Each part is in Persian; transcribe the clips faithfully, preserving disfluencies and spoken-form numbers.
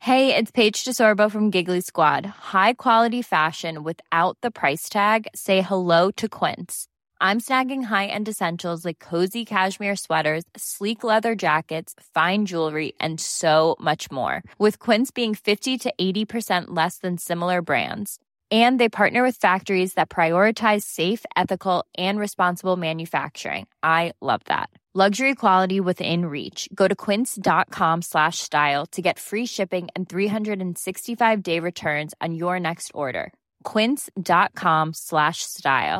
Hey, it's Paige DeSorbo from Giggly Squad. High quality fashion without the price tag. Say hello to Quince. I'm snagging high-end essentials like cozy cashmere sweaters, sleek leather jackets, fine jewelry, and so much more. With Quince being fifty to eighty percent less than similar brands. And they partner with factories that prioritize safe, ethical, and responsible manufacturing. I love that. Luxury quality within reach. Go to quince.com slash style to get free shipping and three sixty-five day returns on your next order. Quince.com slash style.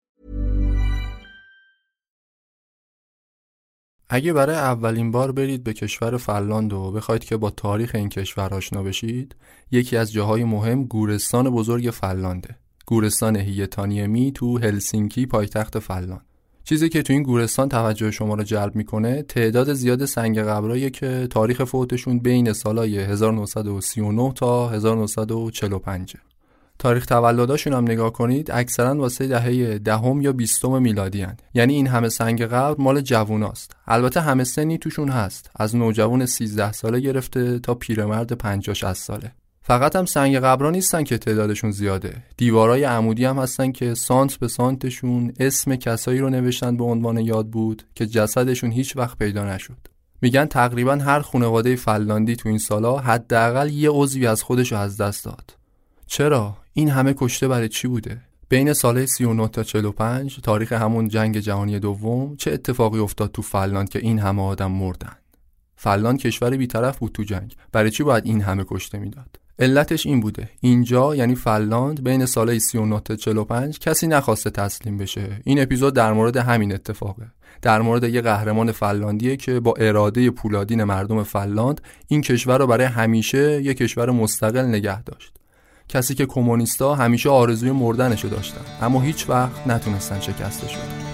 اگه برای اولین بار برید به کشور فنلاند و بخواید که با تاریخ این کشور آشنا بشید، یکی از جاهای مهم گورستان بزرگ فنلانده. گورستان هیتانیمی تو هلسینکی پایتخت فنلاند. چیزی که تو این گورستان توجه شما رو جلب میکنه تعداد زیاد سنگ قبراییه که تاریخ فوتشون بین سالای هزار و نهصد و سی و نه تا هزار و نهصد و چهل و پنج. تاریخ تولداشون هم نگاه کنید اکثرا واسه دهه دهم یا بیستم میلادی هن. یعنی این همه سنگ قبر مال جووناست. البته همه سنی توشون هست، از نوجوان سیزده ساله گرفته تا پیرمرد پنجاه شصت ساله. فقط هم سنگ قبرا نیستن که تعدادشون زیاده، دیوارای عمودی هم هستن که سانت به سانتشون اسم کسایی رو نوشتن به عنوان یاد بود که جسدشون هیچ وقت پیدا نشد. میگن تقریبا هر خانواده فنلاندی تو این سالا حداقل یه عضوی از خودشو از دست داد. چرا؟ این همه کشته برای چی بوده؟ بین سال سی و نه تا چهل و پنج، تاریخ همون جنگ جهانی دوم، چه اتفاقی افتاد تو فنلاند که این همه آدم مردن؟ فنلاند کشور بی‌طرف بود تو جنگ، برای چی باید این همه کشته میداد؟ علتش این بوده، اینجا یعنی فنلاند بین سالای سی و نه تا چهل و پنج کسی نخواسته تسلیم بشه. این اپیزود در مورد همین اتفاقه. در مورد یه قهرمان فنلاندیه که با اراده پولادین مردم فنلاند این کشور رو برای همیشه یه کشور مستقل نگه داشت. کسی که کمونیستا همیشه آرزوی مردنشو داشتن اما هیچ وقت نتونستن شکستش بدن.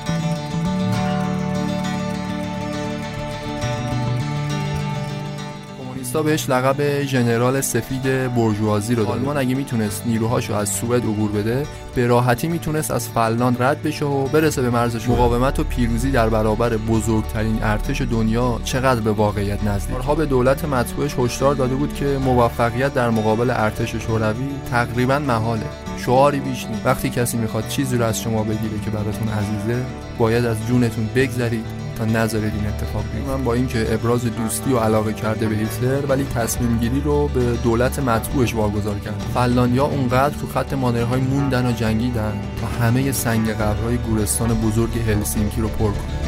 کمونیستا بهش لقب ژنرال سفید بورژوازی رو دادن. آلمان اگه میتونست نیروهاشو از سوئد عبور بده، به راحتی میتونست از فنلاند رد بشه و برسه به مرزش. مقاومت و پیروزی در برابر بزرگترین ارتش دنیا چقدر به واقعیت نزدیک. بارها به دولت مطبوعش هشدار داده بود که موفقیت در مقابل ارتش شوروی تقریبا محاله. شعاری بیش نیست. وقتی کسی میخواد چیزی رو از شما بگیره که براتون عزیزه، باید از جونتون بگذرید تا نذارید این اتفاق بیفته. من با اینکه ابراز دوستی و علاقه کرده به هیتلر، ولی تصمیم گیری رو به دولت مطبوعش واگذار کرد. فنلاندیا اونقدر تو خط مانورهای موندن و جنگیدن تا همه سنگ قبرهای گورستان بزرگ هلسینکی رو پر کنن.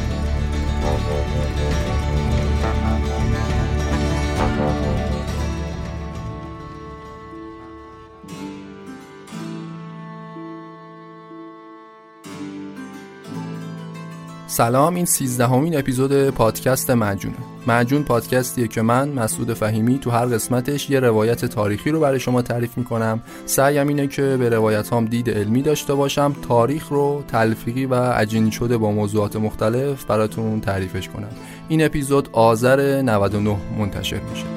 سلام، این سیزدهمین اپیزود پادکست معجونه. معجون پادکستیه که من مسعود فهیمی تو هر قسمتش یه روایت تاریخی رو برای شما تعریف میکنم. سعیم اینه که به روایت هام دید علمی داشته باشم، تاریخ رو تلفیقی و عجینی شده با موضوعات مختلف براتون تعریفش کنم. این اپیزود آذر نود و نه منتشر میشه.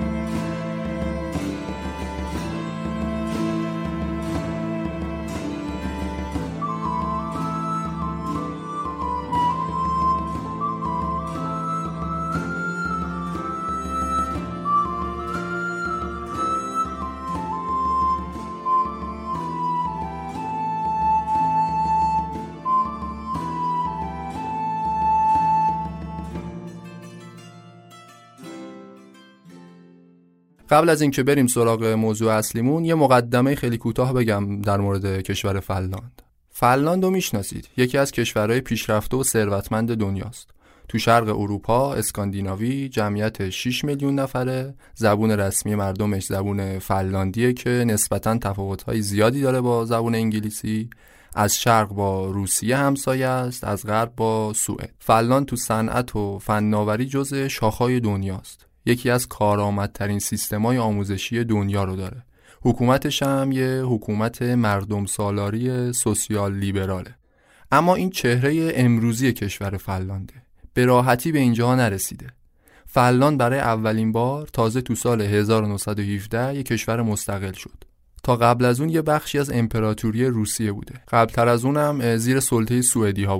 قبل از اینکه بریم سراغ موضوع اصلیمون، یه مقدمه خیلی کوتاه بگم در مورد کشور فنلاند. فنلاند رو میشناسید، یکی از کشورهای پیشرفته و ثروتمند دنیاست. تو شرق اروپا، اسکاندیناوی، جمعیت شش میلیون نفره، زبون رسمی مردمش زبون فنلاندیه که نسبتاً تفاوت‌های زیادی داره با زبون انگلیسی. از شرق با روسیه همسایه است، از غرب با سوئد. فنلاند تو صنعت و فناوری جزء شاخه‌های دنیاست. یکی از کارآمدترین سیستم‌های آموزشی دنیا رو داره. حکومتش هم یه حکومت مردم سالاری سوسیال لیبراله. اما این چهره امروزی کشور فنلانده. به راحتی به اینجا نرسیده. فنلاند برای اولین بار تازه تو سال هزار و نهصد و هفده یک کشور مستقل شد. تا قبل از اون یه بخشی از امپراتوری روسیه بوده. قبلتر از اونم زیر سلطه سوئدی ها بودن.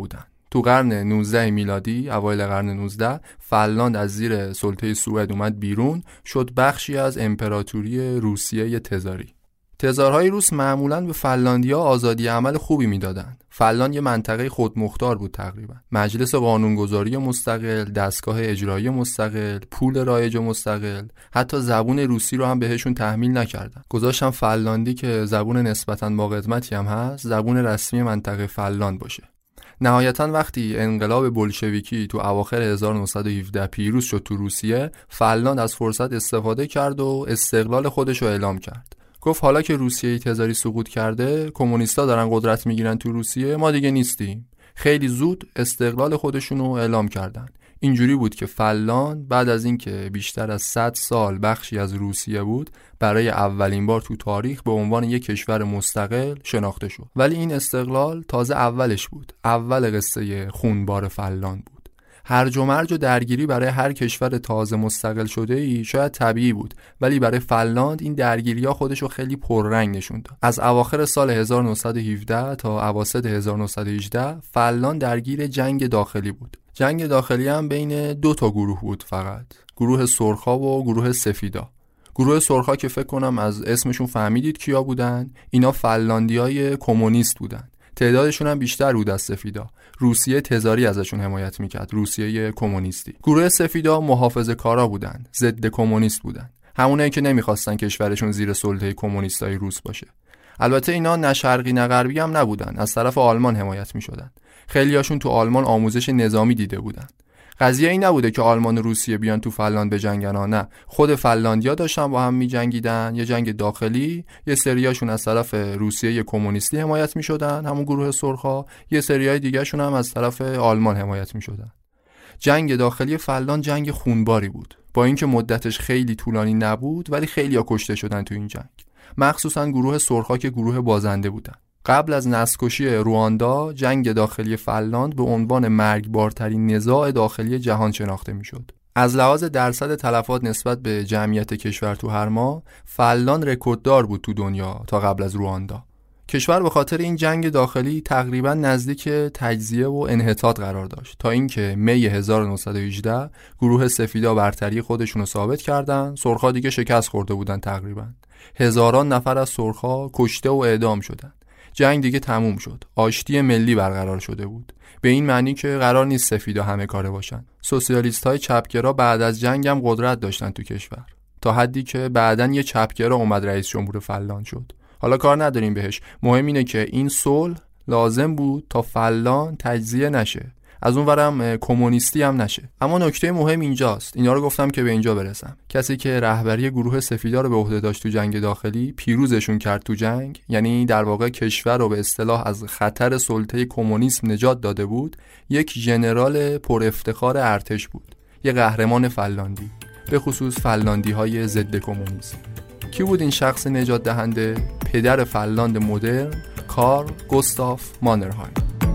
تو قرن نوزده میلادی، اوایل قرن نوزده، فنلاند از زیر سلطه سوئد اومد بیرون، شد بخشی از امپراتوری روسیه تزاری. تزارهای روس معمولاً به فنلاندیا آزادی عمل خوبی میدادن. فنلاند یه منطقه خودمختار بود تقریبا. مجلس قانونگذاری مستقل، دستگاه اجرایی مستقل، پول رایج مستقل، حتی زبون روسی رو هم بهشون تحمیل نکردن. گذاشتن فنلاندی که زبون نسبتاً با قدمتی هم هست، زبون رسمی منطقه فنلاند باشه. نهایتاً وقتی انقلاب بولشویکی تو اواخر هزار و نهصد و هفده پیروز شد تو روسیه، فنلاند از فرصت استفاده کرد و استقلال خودش رو اعلام کرد. گفت حالا که روسیه تزاری سقوط کرده، کمونیستا دارن قدرت میگیرن تو روسیه، ما دیگه نیستیم. خیلی زود استقلال خودشونو اعلام کردن. اینجوری بود که فنلاند بعد از اینکه بیشتر از صد سال بخشی از روسیه بود، برای اولین بار تو تاریخ به عنوان یک کشور مستقل شناخته شد. ولی این استقلال تازه اولش بود. اول قصه خونبار فنلاند بود. هرج و مرج و درگیری برای هر کشور تازه مستقل شده ای شاید طبیعی بود، ولی برای فنلاند این درگیری‌ها خودشو خیلی پررنگ نشون داد. از اواخر سال هزار و نهصد و هفده تا اواسط هزار و نهصد و هجده فنلاند درگیر جنگ داخلی بود. جنگ داخلی هم بین دو تا گروه بود فقط، گروه سرخا و گروه سفیدا. گروه سرخا که فکر کنم از اسمشون فهمیدید کیا بودن، اینا فنلاندیای کمونیست بودن. تعدادشون هم بیشتر بود از سفیدا. روسیه تزاری ازشون حمایت میکرد، روسیه کمونیستی. گروه سفیدا محافظه‌کارا بودن، ضد کمونیست بودن، همونایی که نمیخواستن کشورشون زیر سلطه کمونیستای روس باشه. البته اینا نه شرقی نه غربی هم نبودن، از طرف آلمان حمایت میشدن. خیلیاشون تو آلمان آموزش نظامی دیده بودن. قضیه این نبوده که آلمان و روسیه بیان تو فنلاند بجنگن، نه، خود فنلاندیا داشتن با هم میجنگیدن، یه جنگ داخلی. یه سریاشون از طرف روسیه کمونیستی حمایت میشدن، همون گروه سرخا، یه سریای دیگه شون هم از طرف آلمان حمایت میشدن. جنگ داخلی فنلاند جنگ خونباری بود، با اینکه مدتش خیلی طولانی نبود، ولی خیلیا کشته شدن تو این جنگ. مخصوصا گروه سرخا که گروه بازنده بودن. قبل از نسل‌کشی رواندا، جنگ داخلی فنلاند به عنوان مرگبارترین نزاع داخلی جهان شناخته میشد. از لحاظ درصد تلفات نسبت به جمعیت کشور تو هر ماه، فنلاند رکورددار بود تو دنیا تا قبل از رواندا. کشور به خاطر این جنگ داخلی تقریبا نزدیک تجزیه و انحطاط قرار داشت، تا اینکه می هزار و نهصد و هجده گروه سفیدا برتری خودشونو ثابت کردن. سرخا دیگه شکست خورده بودن تقریبا. هزاران نفر از سرخا کشته و اعدام شدن. جنگ دیگه تموم شد. آشتی ملی برقرار شده بود، به این معنی که قرار نیست سفیدا همه کاره باشن. سوسیالیست‌های چپگرا بعد از جنگ هم قدرت داشتن تو کشور، تا حدی که بعداً یه چپگرا اومد رئیس جمهور فنلاند شد. حالا کار نداریم بهش، مهم اینه که این صلح لازم بود تا فنلاند تجزیه نشه، از اون ورم کمونیستی هم نشه. اما نکته مهم اینجاست، اینا رو گفتم که به اینجا برسم. کسی که رهبری گروه سفیدا رو به عهده داشت تو جنگ داخلی، پیروزشون کرد تو جنگ، یعنی در واقع کشور رو به اصطلاح از خطر سلطه کمونیسم نجات داده بود، یک ژنرال پر افتخار ارتش بود، یک قهرمان فنلاندی، به خصوص فنلاندی‌های ضد کمونیسم. کی بود این شخص نجات دهنده؟ پدر فنلاند مدرن، کارل گوستاف مانرهایم.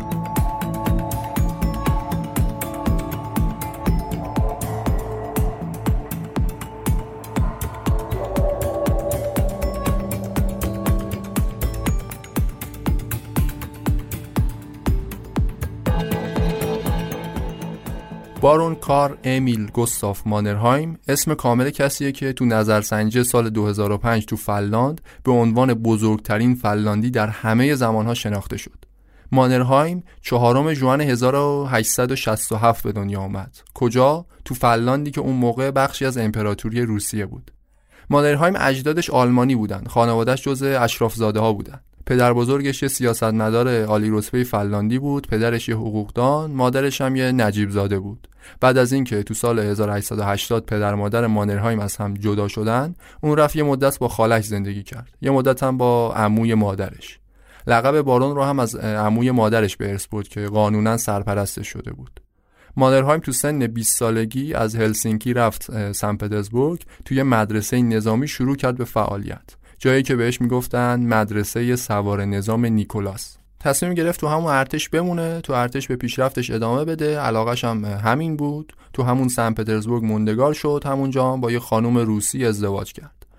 بارون کارل امیل گوستاف مانرهایم اسم کامل کسیه که تو نظرسنجی سال دو هزار و پنج تو فنلاند به عنوان بزرگترین فنلاندی در همه زمانها شناخته شد. مانرهایم چهارم ژوئن هزار و هشتصد و شصت و هفت به دنیا آمد. کجا؟ تو فنلاندی که اون موقع بخشی از امپراتوری روسیه بود. مانرهایم اجدادش آلمانی بودن، خانواده‌اش جزء اشراف‌زاده‌ها بودن. پدر بزرگش یه سیاستمدار عالی رتبه فنلاندی بود، پدرش یه حقوقدان، مادرش هم یه نجیب زاده بود. بعد از اینکه تو سال هزار و هشتصد و هشتاد پدر مادر مانرهایم از هم جدا شدن، اون رفت یه مدت با خالش زندگی کرد، یه مدت هم با عموی مادرش. لقب بارون رو هم از عموی مادرش به ارث برد که قانونا سرپرستش شده بود. مانرهایم تو سن بیست سالگی از هلسینکی رفت سن پترزبورگ، توی مدرسه نظامی شروع کرد به فعالیت، جایی که بهش میگفتن مدرسه سوار نظام نیکولاس. تصمیم گرفت تو همون ارتش بمونه، تو ارتش به پیشرفتش ادامه بده، علاقش هم همین بود. تو همون سن پترزبورگ موندگار شد، همونجا هم با یه خانم روسی ازدواج کرد.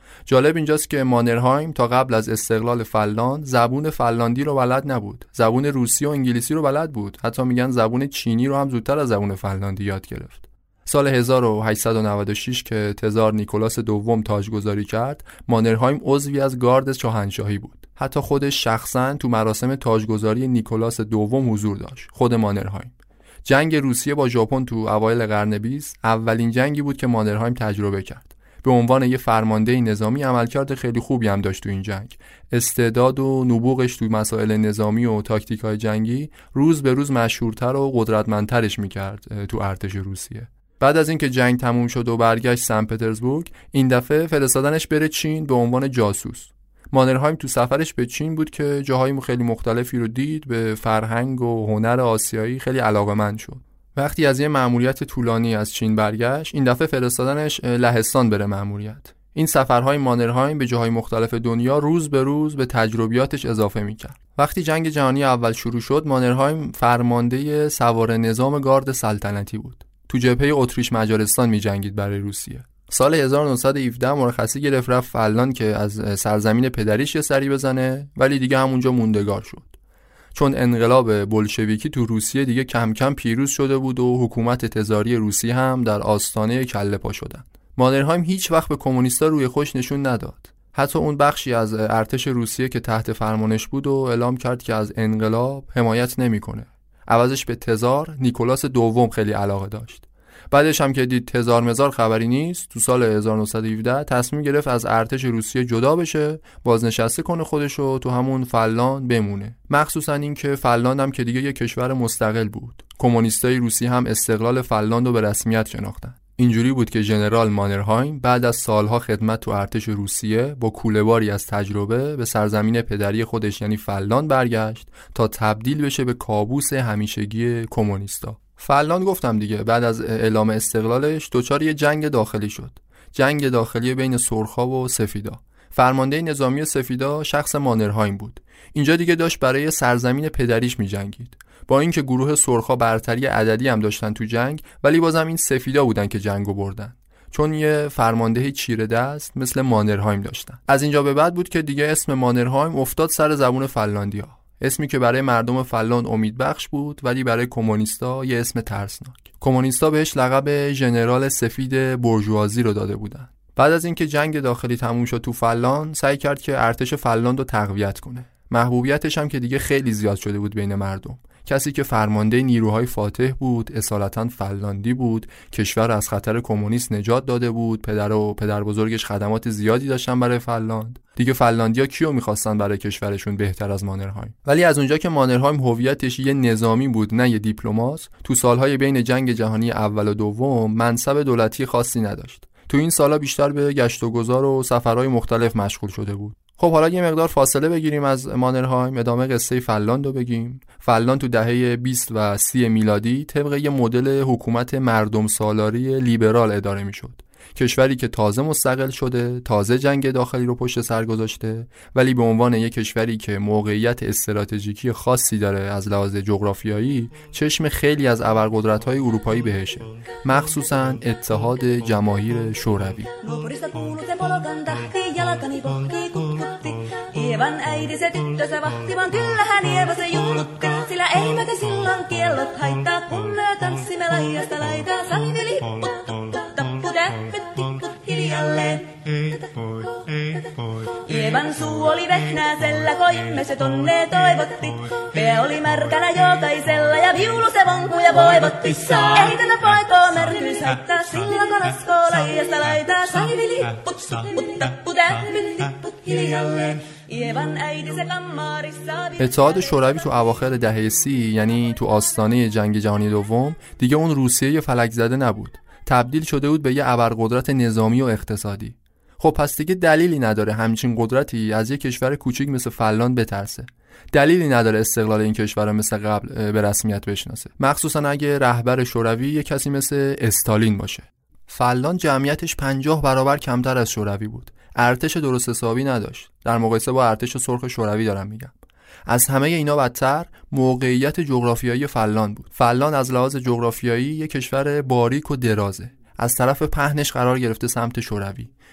جالب اینجاست که مانرهایم تا قبل از استقلال فنلاند زبون فنلاندی رو بلد نبود، زبون روسی و انگلیسی رو بلد بود، حتی میگن زبون چینی رو هم زودتر از زبون فنلاندی یاد گرفت. سال هزار و هشتصد و نود و شش که تزار نیکولاس دوم تاجگذاری کرد، مانرهایم عضوی از گارد شاهنشاهی بود. حتی خودش شخصاً تو مراسم تاجگذاری نیکولاس دوم حضور داشت. خود مانرهایم. جنگ روسیه با ژاپن تو اوایل قرن بیست اولین جنگی بود که مانرهایم تجربه کرد. به عنوان یه فرمانده نظامی عملکرد خیلی خوبی هم داشت تو این جنگ. استعداد و نبوغش تو مسائل نظامی و تاکتیک‌های جنگی روز به روز مشهورتر و قدرتمندترش می‌کرد تو ارتش روسیه. بعد از اینکه جنگ تموم شد و برگشت سن پترزبورگ، این دفعه فرستادنش بره چین به عنوان جاسوس. مانرهایم تو سفرش به چین بود که جاهای خیلی مختلفی رو دید، به فرهنگ و هنر آسیایی خیلی علاقه‌مند شد. وقتی از یه مأموریت طولانی از چین برگشت، این دفعه فرستادنش لهستان بره مأموریت. این سفرهای مانرهایم به جاهای مختلف دنیا روز به روز به تجربیاتش اضافه می‌کرد. وقتی جنگ جهانی اول شروع شد، مانرهایم فرمانده سوار نظام گارد سلطنتی بود. تو جبهه اتریش مجارستان می‌جنگید برای روسیه. سال هزار و نهصد و هفده مرخصی گرفت رفت فنلاند که از سرزمین پدریش یه سری بزنه، ولی دیگه همونجا موندگار شد. چون انقلاب بولشویکی تو روسیه دیگه کم کم پیروز شده بود و حکومت تزاری روسیه هم در آستانه کله پا شدن. مانرهایم هیچ وقت به کمونیستا روی خوش نشون نداد. حتی اون بخشی از ارتش روسیه که تحت فرمانش بود و اعلام کرد که از انقلاب حمایت نمیکنه. عوضش به تزار نیکولاس دوم خیلی علاقه داشت. بعدش هم که دید تزار مزار خبری نیست، تو سال هزار و نهصد و هفده تصمیم گرفت از ارتش روسیه جدا بشه، بازنشسته کنه خودشو تو همون فنلاند بمونه. مخصوصا این که فنلاند هم که دیگه یه کشور مستقل بود. کمونیستای روسی هم استقلال فنلاند رو به رسمیت شناختن. اینجوری بود که ژنرال مانرهایم بعد از سالها خدمت تو ارتش روسیه با کوله‌باری از تجربه به سرزمین پدری خودش یعنی فنلاند برگشت تا تبدیل بشه به کابوس همیشگی کمونیستا. فنلاند گفتم دیگه بعد از اعلام استقلالش دچار یه جنگ داخلی شد. جنگ داخلی بین سرخا و سفیدا. فرمانده نظامی سفیدا شخص مانرهایم بود. اینجا دیگه داشت برای سرزمین پدریش می‌جنگید. با اینکه گروه سرخا برتری عددی هم داشتن تو جنگ، ولی بازم این سفیدا بودن که جنگو بردن. چون یه فرمانده چیره دست مثل مانرهایم داشتن. از اینجا به بعد بود که دیگه اسم مانرهایم افتاد سر زبون فنلاندیا. اسمی که برای مردم فنلاند امیدبخش بود، ولی برای کمونیستا یه اسم ترسناک. کمونیستا بهش لقب ژنرال سفید بورژوازی رو داده بودن. بعد از اینکه جنگ داخلی تموم شد تو فنلاند، سعی کرد که ارتش فنلاند رو تقویت کنه. محبوبیتش هم که دیگه خیلی زیاد شده بود بین مردم. کسی که فرمانده نیروهای فاتح بود، اصالتاً فنلاندی بود، کشور از خطر کمونیست نجات داده بود، پدر و پدر بزرگش خدمات زیادی داشتن برای فنلاند. دیگه فنلاندیا کیو می‌خواستن برای کشورشون بهتر از مانرهایم؟ ولی از اونجا که مانرهایم هویتش یه نظامی بود نه یه دیپلمات، تو سالهای بین جنگ جهانی اول و دوم منصب دولتی خاصی نداشت. تو این سالا بیشتر به گشت و گذار و سفرهای مختلف مشغول شده بود. خب حالا یه مقدار فاصله بگیریم از مانرهایم، ادامه قصه فنلاند رو بگیم. فنلاند تو دهه بیست و سی میلادی طبق یه مدل حکومت مردم سالاری لیبرال اداره میشد. کشوری که تازه مستقل شده، تازه جنگ داخلی رو پشت سر گذاشته، ولی به عنوان یک کشوری که موقعیت استراتژیکی خاصی داره از لحاظ جغرافیایی، چشم خیلی از ابرقدرت‌های اروپایی بهشه، مخصوصاً اتحاد جماهیر شوروی. Ievan äiti se tyttönsä vahtivan, kyllähän Ieva se juhlutti, sillä eipä te silloin kiellot haittaa, kun me tanssimme laidasta laitaa, saini lipput, tappu täppyt, tipput hiljalleen. Ievan suu oli vehnäisellä, koimme se tonne toivotti, pää oli märkänä jokaisella ja viulu se vonkuja voivotti. Ei tätä poikoo märkyys haittaa, silloin kun askoo laidasta laitaa, saini lipput, tipput, tappu täppyt, tipput hiljalleen. اتحاد شوروی تو اواخر دهه سی، یعنی تو آستانه جنگ جهانی دوم، دیگه اون روسیه فلک زده نبود. تبدیل شده بود به یه ابرقدرت نظامی و اقتصادی. خب پس دیگه دلیلی نداره همچین قدرتی از یه کشور کوچیک مثل فنلاند بترسه. دلیلی نداره استقلال این کشور مثل قبل به رسمیت بشناسه، مخصوصا اگه رهبر شوروی یه کسی مثل استالین باشه. فنلاند جمعیتش پنجاه برابر کمتر از شوروی بود. ارتش درست حسابی نداشت. در مقایسه با ارتش سرخ شوروی دارم میگم. از همه اینا بدتر موقعیت جغرافیایی فنلاند بود. فنلاند از لحاظ جغرافیایی یک کشور باریک و درازه. از طرف پهنش قرار گرفته سمت شوروی.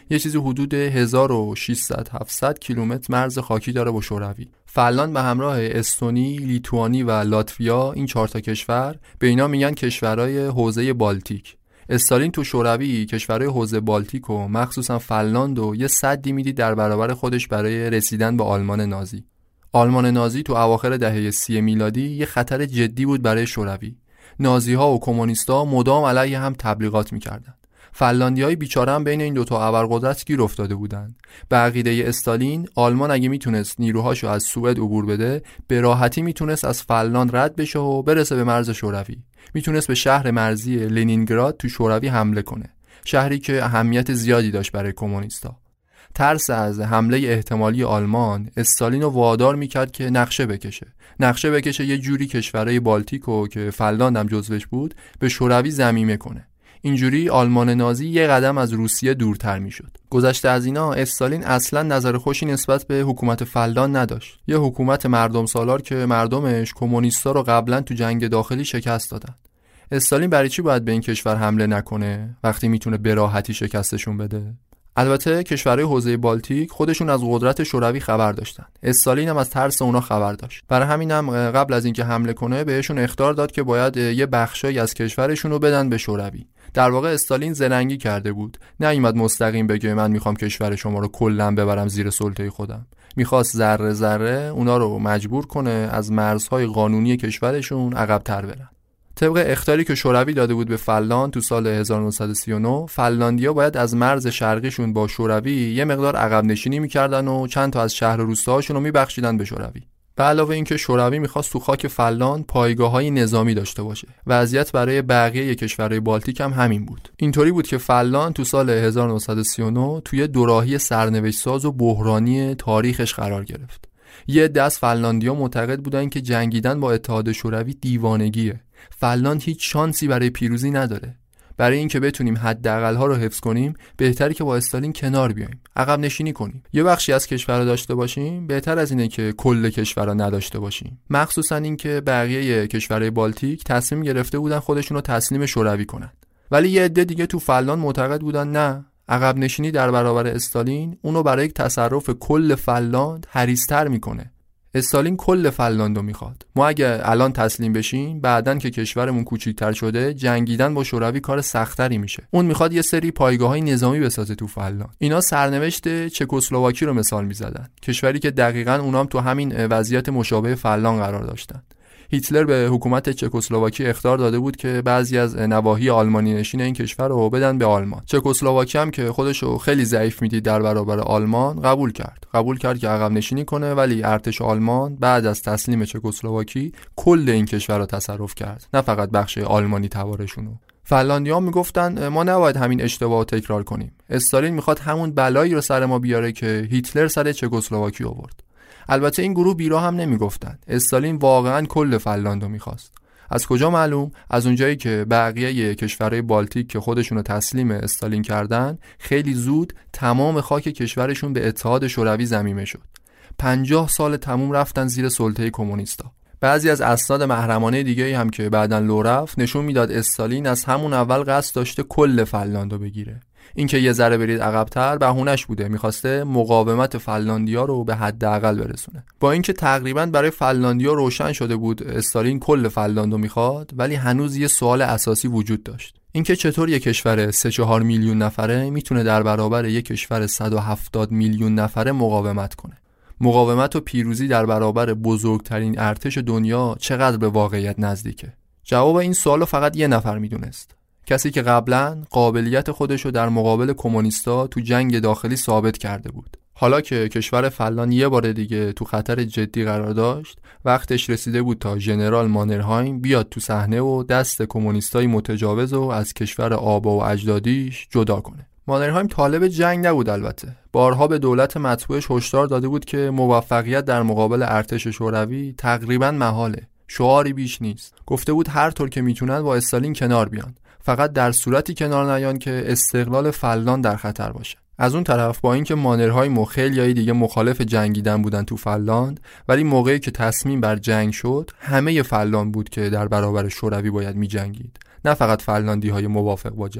یه چیزی حدود هزار و ششصد هفتصد کیلومتر مرز خاکی داره با شوروی. فنلاند به همراه استونی، لیتوانی و لاتویا، این چهار تا کشور به اینا میگن کشورهای حوزه بالتیک. استالین تو شوروی کشورهای حوزه بالتیک و مخصوصا فنلاند و یه سدی میدید در برابر خودش برای رسیدن به آلمان نازی. آلمان نازی تو اواخر دهه سی میلادی یه خطر جدی بود برای شوروی. نازی‌ها و کمونیست‌ها مدام علیه هم تبلیغات می‌کردند. فنلاندیای بیچاره هم بین این دوتا ابرقدرت گیر افتاده بودند. به عقیده استالین، آلمان اگه میتونست نیروهاشو از سوئد عبور بده، به راحتی میتونست از فنلاند رد بشه و برسه به مرز شوروی. میتونست به شهر مرزی لنینگراد تو شوروی حمله کنه. شهری که اهمیت زیادی داشت برای کمونیستا. ترس از حمله احتمالی آلمان استالین رو وادار میکرد که نقشه بکشه. نقشه بکشه یه جوری کشورهای بالتیکو که فنلاند هم جزوش بود به شوروی ضمیمه کنه. اینجوری آلمان نازی یه قدم از روسیه دورتر میشد. گذشته از اینا استالین اصلا نظر خوشی نسبت به حکومت فنلاند نداشت. یه حکومت مردم سالار که مردمش کمونیستا رو قبلا تو جنگ داخلی شکست دادن. استالین برای چی باید به این کشور حمله نکنه وقتی میتونه به راحتی شکستشون بده؟ البته کشورهای حوزه بالتیک خودشون از قدرت شوروی خبر داشتن. استالین هم از ترس اونا خبر داشت. برای همینم قبل از اینکه حمله کنه بهشون اخطار داد که باید یه بخشایی از کشورشون رو بدن به شوروی. در واقع استالین زرنگی کرده بود. نیومد مستقیم بگه من میخوام کشور شما رو کلاً ببرم زیر سلطه خودم. میخواست ذره ذره اونا رو مجبور کنه از مرزهای قانونی کشورشون عقب‌تر برن. طبق اخطاری که شوروی داده بود به فنلاند تو سال هزار و نهصد و سی و نه، فنلاندیا باید از مرز شرقیشون با شوروی یه مقدار عقب نشینی میکردن و چند تا از شهر و روستاهاشون رو میبخشیدن به شوروی. به علاوه اینکه شوروی میخواست تو خاک فنلاند پایگاه‌های نظامی داشته باشه. وضعیت برای بقیه کشورهای بالتیک هم همین بود. اینطوری بود که فنلاند تو سال هزار و نهصد و سی و نه توی دوراهی سرنوشت‌ساز و بحرانی تاریخش قرار گرفت. یه دست فنلاندیا معتقد بودن که جنگیدن با اتحاد شوروی دیوانگیه. فنلاند هیچ شانسی برای پیروزی نداره. برای اینکه بتونیم حداقل‌ها رو حفظ کنیم، بهتره که با استالین کنار بیایم، عقب نشینی کنیم. یه بخشی از کشور رو داشته باشیم، بهتر از اینه که کل کشور رو نداشته باشیم. مخصوصاً اینکه بقیه کشورهای بالتیک تصمیم گرفته بودن خودشون رو تسلیم شوروی کنن. ولی یه عده دیگه تو فنلاند معتقد بودن نه، عقب نشینی در برابر استالین اونو برای یک تصرف کل فنلاند حریص‌تر میکنه. استالین کل فنلاندو میخواد. ما اگه الان تسلیم بشیم، بعدن که کشورمون کوچیک‌تر شده، جنگیدن با شوروی کار سخت‌تری میشه. اون میخواد یه سری پایگاه‌های نظامی بسازه تو فنلاند. اینا سرنوشت چکسلواکی رو مثال میزدن. کشوری که دقیقاً اونام تو همین وضعیت مشابه فنلاند قرار داشتن. هیتلر به حکومت چکسلواکی اخطار داده بود که بعضی از نواحی آلمانی نشین این کشور رو بدن به آلمان. چکسلواکی هم که خودشو خیلی ضعیف میدید در برابر آلمان، قبول کرد. قبول کرد که عقب نشینی کنه، ولی ارتش آلمان بعد از تسلیم چکسلواکی کل این کشور رو تصرف کرد، نه فقط بخش آلمانی تبارشونو. فنلاندی‌ها میگفتن ما نباید همین اشتباهو تکرار کنیم. استالین میخواد همون بلایی رو سر ما بیاره که هیتلر سر چکسلواکی آورد. البته این گروه بیرا هم نمیگفتن. استالین واقعا کل فنلاندو میخواست. از کجا معلوم؟ از اونجایی که بقیه کشورهای بالتیک که خودشونو تسلیم استالین کردن، خیلی زود تمام خاک کشورشون به اتحاد شوروی ضمیمه شد. پنجاه سال تموم رفتن زیر سلطه کمونیستا. بعضی از اسناد محرمانه دیگه هم که بعدن لو رفت نشون میداد استالین از همون اول قصد داشته کل فنلاندو بگیره. اینکه یه ذره برید عقب‌تر بهونه‌اش بوده، می‌خواسته مقاومت فنلاندیا رو به حداقل برسونه. با اینکه تقریباً برای فنلاندیا روشن شده بود استالین کل فنلاندو می‌خواد، ولی هنوز یه سوال اساسی وجود داشت. اینکه چطور یک کشور سه چهار میلیون نفره میتونه در برابر یک کشور صد و هفتاد میلیون نفره مقاومت کنه. مقاومت و پیروزی در برابر بزرگترین ارتش دنیا چقدر به واقعیت نزدیکه؟ جواب این سوالو فقط یه نفر میدونست. کسی که قبلا قابلیت خودشو در مقابل کمونیستا تو جنگ داخلی ثابت کرده بود. حالا که کشور فنلاند یه بار دیگه تو خطر جدی قرار داشت، وقتش رسیده بود تا ژنرال مانرهایم بیاد تو صحنه و دست کمونیستای متجاوز رو از کشور آبا و اجدادیش جدا کنه. مانرهایم طالب جنگ نبود البته. بارها به دولت مطبوعش هشدار داده بود که موفقیت در مقابل ارتش شوروی تقریباً محاله. شعاری بیش نیست. گفته بود هر طور که میتونن با استالین کنار بیان. فقط در صورتی کنار نیان که استقلال فنلاند در خطر باشه. از اون طرف با اینکه مانرهایم و خیلیای دیگه مخالف جنگیدن بودن تو فنلاند، ولی موقعی که تصمیم بر جنگ شد همه فنلاند بود که در برابر شوروی باید می‌جنگید، نه فقط فنلاندی‌های موافق با جنگ.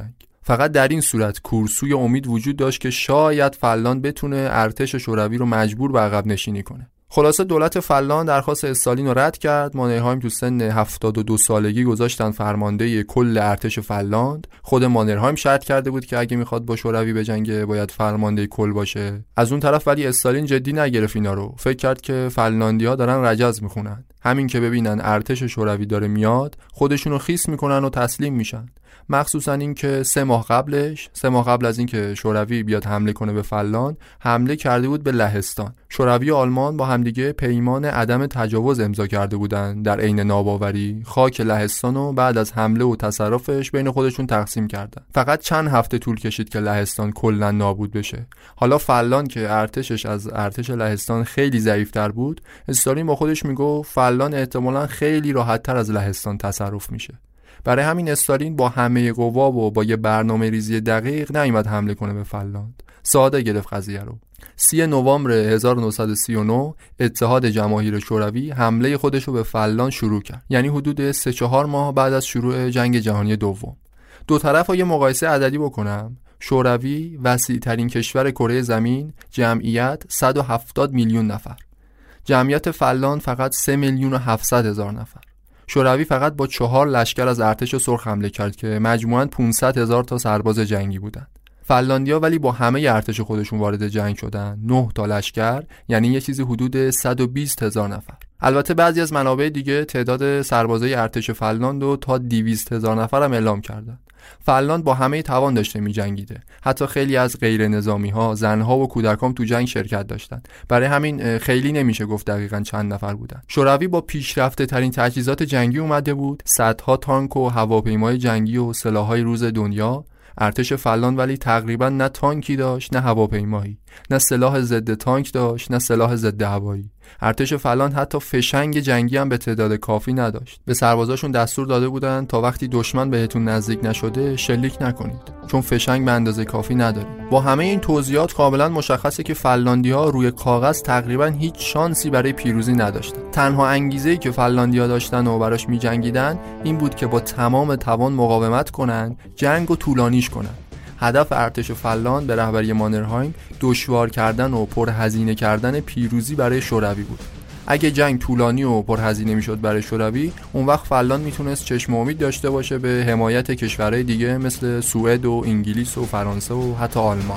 فقط در این صورت کورسوی امید وجود داشت که شاید فنلاند بتونه ارتش شوروی رو مجبور به عقب نشینی کنه. خلاصه دولت فنلاند درخواست استالین رو رد کرد. مانرهایم تو سن هفتاد و دو سالگی گذاشتن فرمانده کل ارتش فنلاند. خود مانرهایم شرط کرده بود که اگه میخواد با شوروی بجنگه باید فرمانده کل باشه. از اون طرف ولی استالین جدی نگرفت اینا رو. فکر کرد که فنلاندی‌ها دارن رجز میخونن. همین که ببینن ارتش شوروی داره میاد، خودشونو خیس میکنن و تسلیم میشن. مخصوصا این که سه ماه قبلش سه ماه قبل از اینکه شوروی بیاد حمله کنه به فنلاند، حمله کرده بود به لهستان. شوروی و آلمان با همدیگه پیمان عدم تجاوز امضا کرده بودن. در عین ناباوری خاک لهستان رو بعد از حمله و تصرفش بین خودشون تقسیم کردن. فقط چند هفته طول کشید که لهستان کلا نابود بشه. حالا فنلاند که ارتشش از ارتش لهستان خیلی ضعیف‌تر بود، استالین با خودش میگفت فنلاند احتمالاً خیلی راحت‌تر از لهستان تصرف میشه. برای همین استالین با همه قوا و با یه برنامه ریزی دقیق نیامد حمله کنه به فنلاند. ساده گرفت قضیه رو. سی نوامبر هزار و نهصد و سی و نه اتحاد جماهیر شوروی حمله خودش رو به فنلاند شروع کرد. یعنی حدود سه چهار ماه بعد از شروع جنگ جهانی دوم. دو طرف رو یه مقایسه عددی بکنم. شوروی وسیع ترین کشور کره زمین، جمعیت صد و هفتاد میلیون نفر. جمعیت فنلاند فقط سه میلیون و هفتصد هزار نفر. شوروی فقط با چهار لشکر از ارتش سرخ حمله کرد که مجموعاً پانصد هزار تا سرباز جنگی بودند. فنلاندیا ولی با همه ارتش خودشون وارد جنگ شدن. نه تا لشکر، یعنی یه چیزی حدود صد و بیست هزار نفر. البته بعضی از منابع دیگه تعداد سربازای ارتش فنلاند رو تا دویست هزار نفر هم اعلام کردن. فنلاند با همه توان داشته می جنگیده. حتی خیلی از غیر نظامی ها، زنها و کودکان تو جنگ شرکت داشتن. برای همین خیلی نمیشه گفت دقیقاً چند نفر بودن. شوروی با پیشرفته ترین تجهیزات جنگی اومده بود، صدها تانک و هواپیمای جنگی و سلاح‌های روز دنیا. ارتش فنلاند ولی تقریباً نه تانکی داشت، نه هواپیمایی، نه سلاح ضد تانک داشت، نه سلاح ضد هوایی. ارتش فنلاند حتی فشنگ جنگی هم به تعداد کافی نداشت. به سربازاشون دستور داده بودن تا وقتی دشمن بهتون نزدیک نشده شلیک نکنید، چون فشنگ به اندازه کافی ندارید. با همه این توضیحات کاملا مشخصه که فنلاندی‌ها روی کاغذ تقریبا هیچ شانسی برای پیروزی نداشتن. تنها انگیزه‌ای که فنلاندی‌ها داشتن و براش می‌جنگیدن این بود که با تمام توان مقاومت کنن، جنگ رو طولانیش کنن. هدف ارتش فنلاند به رهبری مانرهایم دشوار کردن و پرهزینه کردن پیروزی برای شوروی بود. اگه جنگ طولانی و پرهزینه میشد برای شوروی، اون وقت فنلاند میتونست چشم امید داشته باشه به حمایت کشورهای دیگه مثل سوئد و انگلیس و فرانسه و حتی آلمان.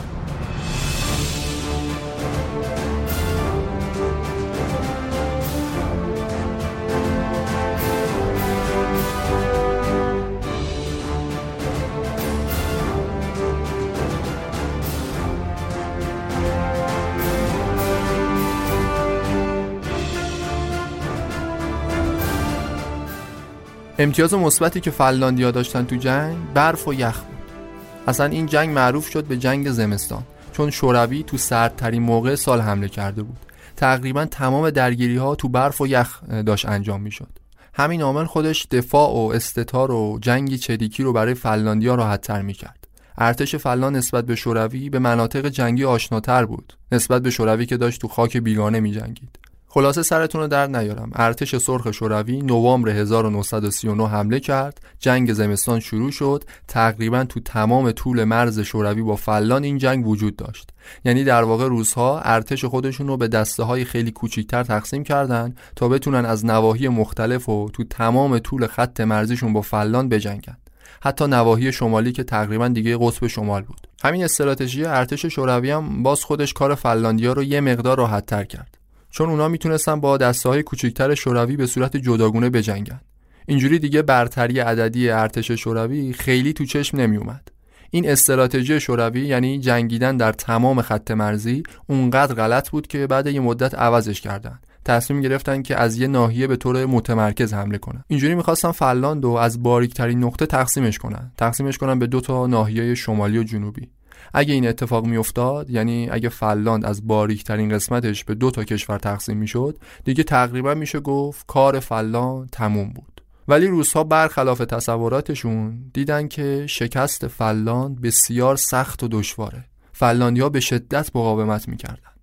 امتیاز مثبتی که فنلاندی‌ها داشتن تو جنگ برف و یخ بود. اصلا این جنگ معروف شد به جنگ زمستان، چون شوروی تو سردترین موقع سال حمله کرده بود. تقریبا تمام درگیری‌ها تو برف و یخ داشت انجام می‌شد. همین عامل خودش دفاع و استتار و جنگی چریکی رو برای فنلاندی‌ها راحت‌تر می‌کرد. ارتش فنلاند نسبت به شوروی به مناطق جنگی آشناتر بود، نسبت به شوروی که داشت تو خاک بیگانه می‌جنگید. خلاصه سرتون رو درد نیارم. ارتش سرخ شوروی نوامبر هزار و نهصد و سی و نه حمله کرد. جنگ زمستان شروع شد. تقریبا تو تمام طول مرز شوروی با فنلاند این جنگ وجود داشت. یعنی در واقع روس‌ها ارتش خودشون رو به دسته‌های خیلی کوچیک‌تر تقسیم کردن تا بتونن از نواحی مختلف و تو تمام طول خط مرزیشون با فنلاند بجنگن. حتی نواحی شمالی که تقریبا دیگه قطب شمال بود. همین استراتژی ارتش شوروی هم باز خودش کار فنلاندی‌ها رو یه مقدار راحت‌تر کرد. چون اونا میتونستن با دسته‌های کوچکتر شوروی به صورت جداگونه بجنگن. اینجوری دیگه برتری عددی ارتش شوروی خیلی تو چشم نمی اومد. این استراتژی شوروی، یعنی جنگیدن در تمام خط مرزی، اونقدر غلط بود که بعد یه مدت عوضش کردن. تصمیم گرفتن که از یه ناحیه به طور متمرکز حمله کنن. اینجوری می‌خواستن فنلاند رو از باریک‌ترین نقطه تقسیمش کنن. تقسیمش کنن به دو تا ناحیه شمالی و جنوبی. اگه این اتفاق میافتاد، یعنی اگه فنلاند از باریک‌ترین قسمتش به دو تا کشور تقسیم میشد، دیگه تقریبا میشه گفت کار فنلاند تموم بود. ولی روس‌ها برخلاف تصوراتشون دیدن که شکست فنلاند بسیار سخت و دشواره. فنلاندی‌ها به شدت مقاومت میکردن.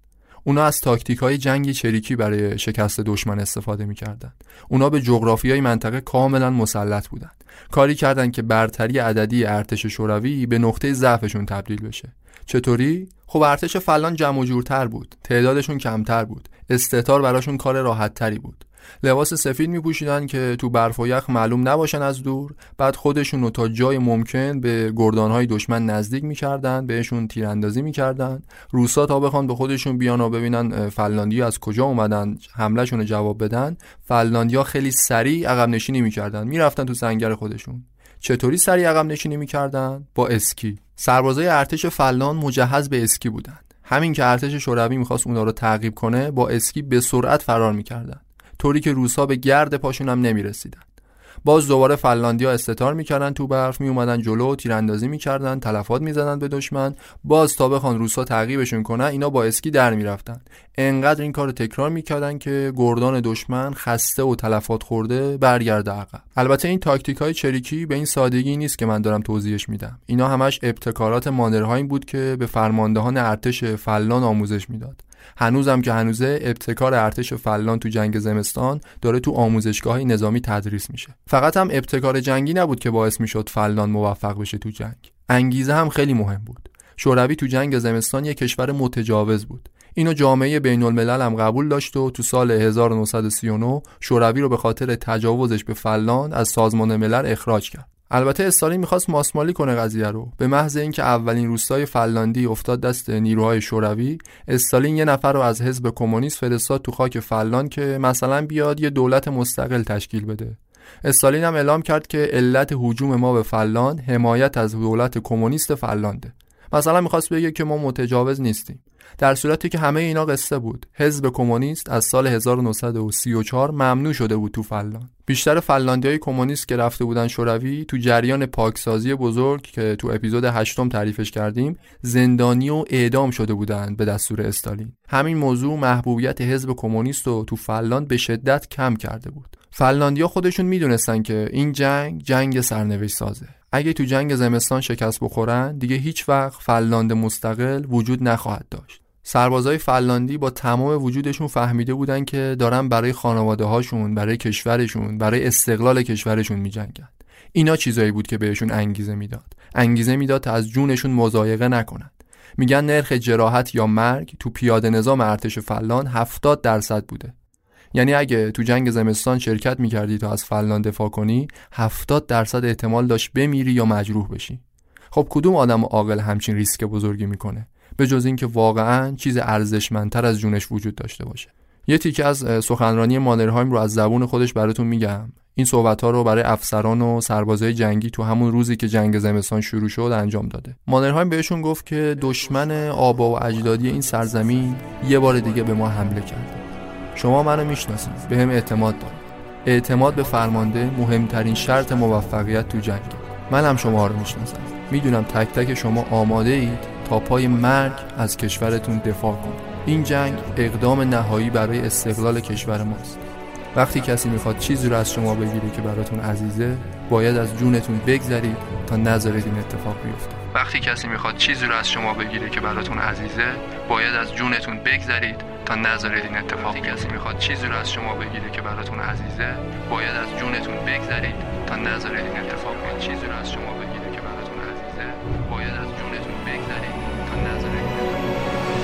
اونا از تاکتیک‌های جنگ چریکی برای شکست دشمن استفاده می‌کردن. اونا به جغرافیای منطقه کاملا مسلط بودن. کاری کردن که برتری عددی ارتش شوروی به نقطه ضعفشون تبدیل بشه. چطوری؟ خب ارتش فلان جمع و جورتر بود، تعدادشون کمتر بود، استعتار براشون کار راحت‌تری بود. لباس سفید می‌پوشیدن که تو برف و یخ معلوم نباشن از دور، بعد خودشون رو تا جای ممکن به گردان‌های دشمن نزدیک می‌کردن، بهشون تیراندازی می‌کردن. روسا تا بخوان به خودشون بیان و ببینن فنلاندی‌ها از کجا اومدن، حمله‌شون رو جواب بدن، فنلاندی‌ها خیلی سریع عقب نشینی می‌کردن، می‌رفتن تو سنگر خودشون. چطوری سریع عقب نشینی می‌کردن؟ با اسکی. سربازای ارتش فلان مجهز به اسکی بودن. همین که ارتش شوروی می‌خواست اونا رو تعقیب کنه، با اسکی به سرعت فرار می‌کردن، طوری که روسا به گرد پاشون هم نمی‌رسیدن. باز دوباره فنلاندی‌ها استتار می‌کردن تو برف، میومدن جلو، تیراندازی می‌کردن، تلفات می‌زدن به دشمن. باز تا بخوان روسا تعقیبشون کنن، اینا با اسکی در می‌رفتن. انقدر این کارو تکرار می‌کردن که گردان دشمن خسته و تلفات خورده برگرده عقب. البته این تاکتیک‌های چریکی به این سادگی نیست که من دارم توضیحش میدم. اینا همش ابتکارات مانرهایم بود که به فرماندهان ارتش فلان آموزش میداد. هنوزم که هنوزه ابتکار ارتش فلان تو جنگ زمستان داره تو آموزشگاه‌های نظامی تدریس میشه. فقط هم ابتکار جنگی نبود که باعث میشد فلان موفق بشه تو جنگ. انگیزه هم خیلی مهم بود. شوروی تو جنگ زمستان یک کشور متجاوز بود. اینو جامعه بین‌الملل هم قبول داشت و تو سال هزار و نهصد و سی و نه شوروی رو به خاطر تجاوزش به فلان از سازمان ملل اخراج کرد. البته استالین می‌خواست ماسمالی کنه قضیه رو. به محض اینکه اولین روستای فنلاندی افتاد دست نیروهای شوروی، استالین یه نفر رو از حزب کمونیست فرستاد تو خاک فنلاند که مثلا بیاد یه دولت مستقل تشکیل بده. استالین هم اعلام کرد که علت هجوم ما به فنلاند حمایت از دولت کمونیست فنلانده. مثلا می‌خواست بگه که ما متجاوز نیستیم، در صورتی که همه اینا قصه بود. حزب کمونیست از سال هزار و نهصد و سی و چهار ممنوع شده بود تو فنلاند. بیشتر فنلاندیای کمونیست که رفته بودن شوروی تو جریان پاکسازی بزرگ که تو اپیزود هشتم تعریفش کردیم، زندانی و اعدام شده بودن به دستور استالین. همین موضوع محبوبیت حزب کمونیست رو تو فنلاند به شدت کم کرده بود. فنلاندیا خودشون میدونستن که این جنگ جنگ سرنوشت سازه. اگه تو جنگ زمستان شکست بخورن، دیگه هیچ وقت فنلاند مستقل وجود نخواهد داشت. سربازای فنلاندی با تمام وجودشون فهمیده بودن که دارن برای خانواده هاشون، برای کشورشون، برای استقلال کشورشون می‌جنگن. اینا چیزایی بود که بهشون انگیزه میداد. انگیزه میداد تا از جونشون مضایقه نکنن. میگن نرخ جراحت یا مرگ تو پیاده نظام ارتش فنلاند هفتاد درصد بوده. یعنی اگه تو جنگ زمستان شرکت می‌کردی تا از فنلاند دفاع کنی، هفتاد درصد احتمال داشت بمیری یا مجروح بشی. خب کدوم آدم عاقل همچین ریسک بزرگی میکنه؟ به جز این که واقعاً چیز ارزشمندتر از جونش وجود داشته باشه. یه تیکه از سخنرانی مانرهایم رو از زبون خودش براتون میگم. این صحبت‌ها رو برای افسران و سربازای جنگی تو همون روزی که جنگ زمستان شروع شد انجام داده. مانرهایم بهشون گفت که دشمن آبا و اجدادی این سرزمین یه بار دیگه به ما حمله کرده. شما منو میشناسید، بهم اعتماد دارید. اعتماد به فرمانده مهمترین شرط موفقیت تو جنگ. منم شما رو میشناسم. میدونم تک تک شما آماده اید تا پای مرگ از کشورتون دفاع کنید. این جنگ اقدام نهایی برای استقلال کشور ماست. وقتی کسی میخواد چیزی رو از شما بگیره که براتون عزیزه، باید از جونتون بگذرید تا نذارید این اتفاق بیفته. وقتی کسی میخواد چیزی رو از شما بگیره که براتون عزیزه، باید از جونتون بگذرید تا نذارید این اتفاق بیفته. کسی میخواد چیزی رو از شما بگیره که براتون عزیزه، باید از جونتون بگذرید تا نذارید این اتفاق بیفته. چیزی رو از شما بگیره که براتون عزیزه، باید از جونتون بگذرید تا نذارید این اتفاق بیفته.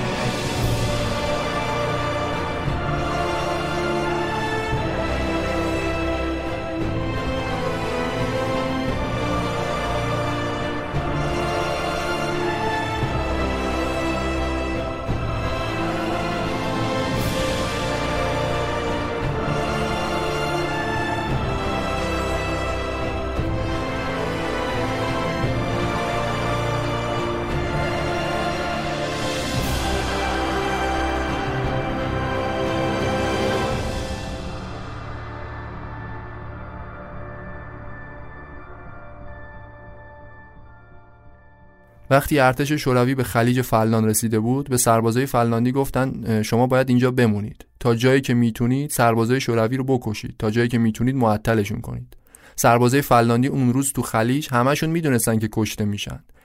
وقتی ارتش شوروی به خلیج فنلاند رسیده بود، به سربازای فنلاندی گفتن شما باید اینجا بمونید. تا جایی که میتونید سربازای شوروی رو بکشید، تا جایی که میتونید معطلشون کنید. سربازای فنلاندی اون روز تو خلیج همشون میدونستن که کشته میشن،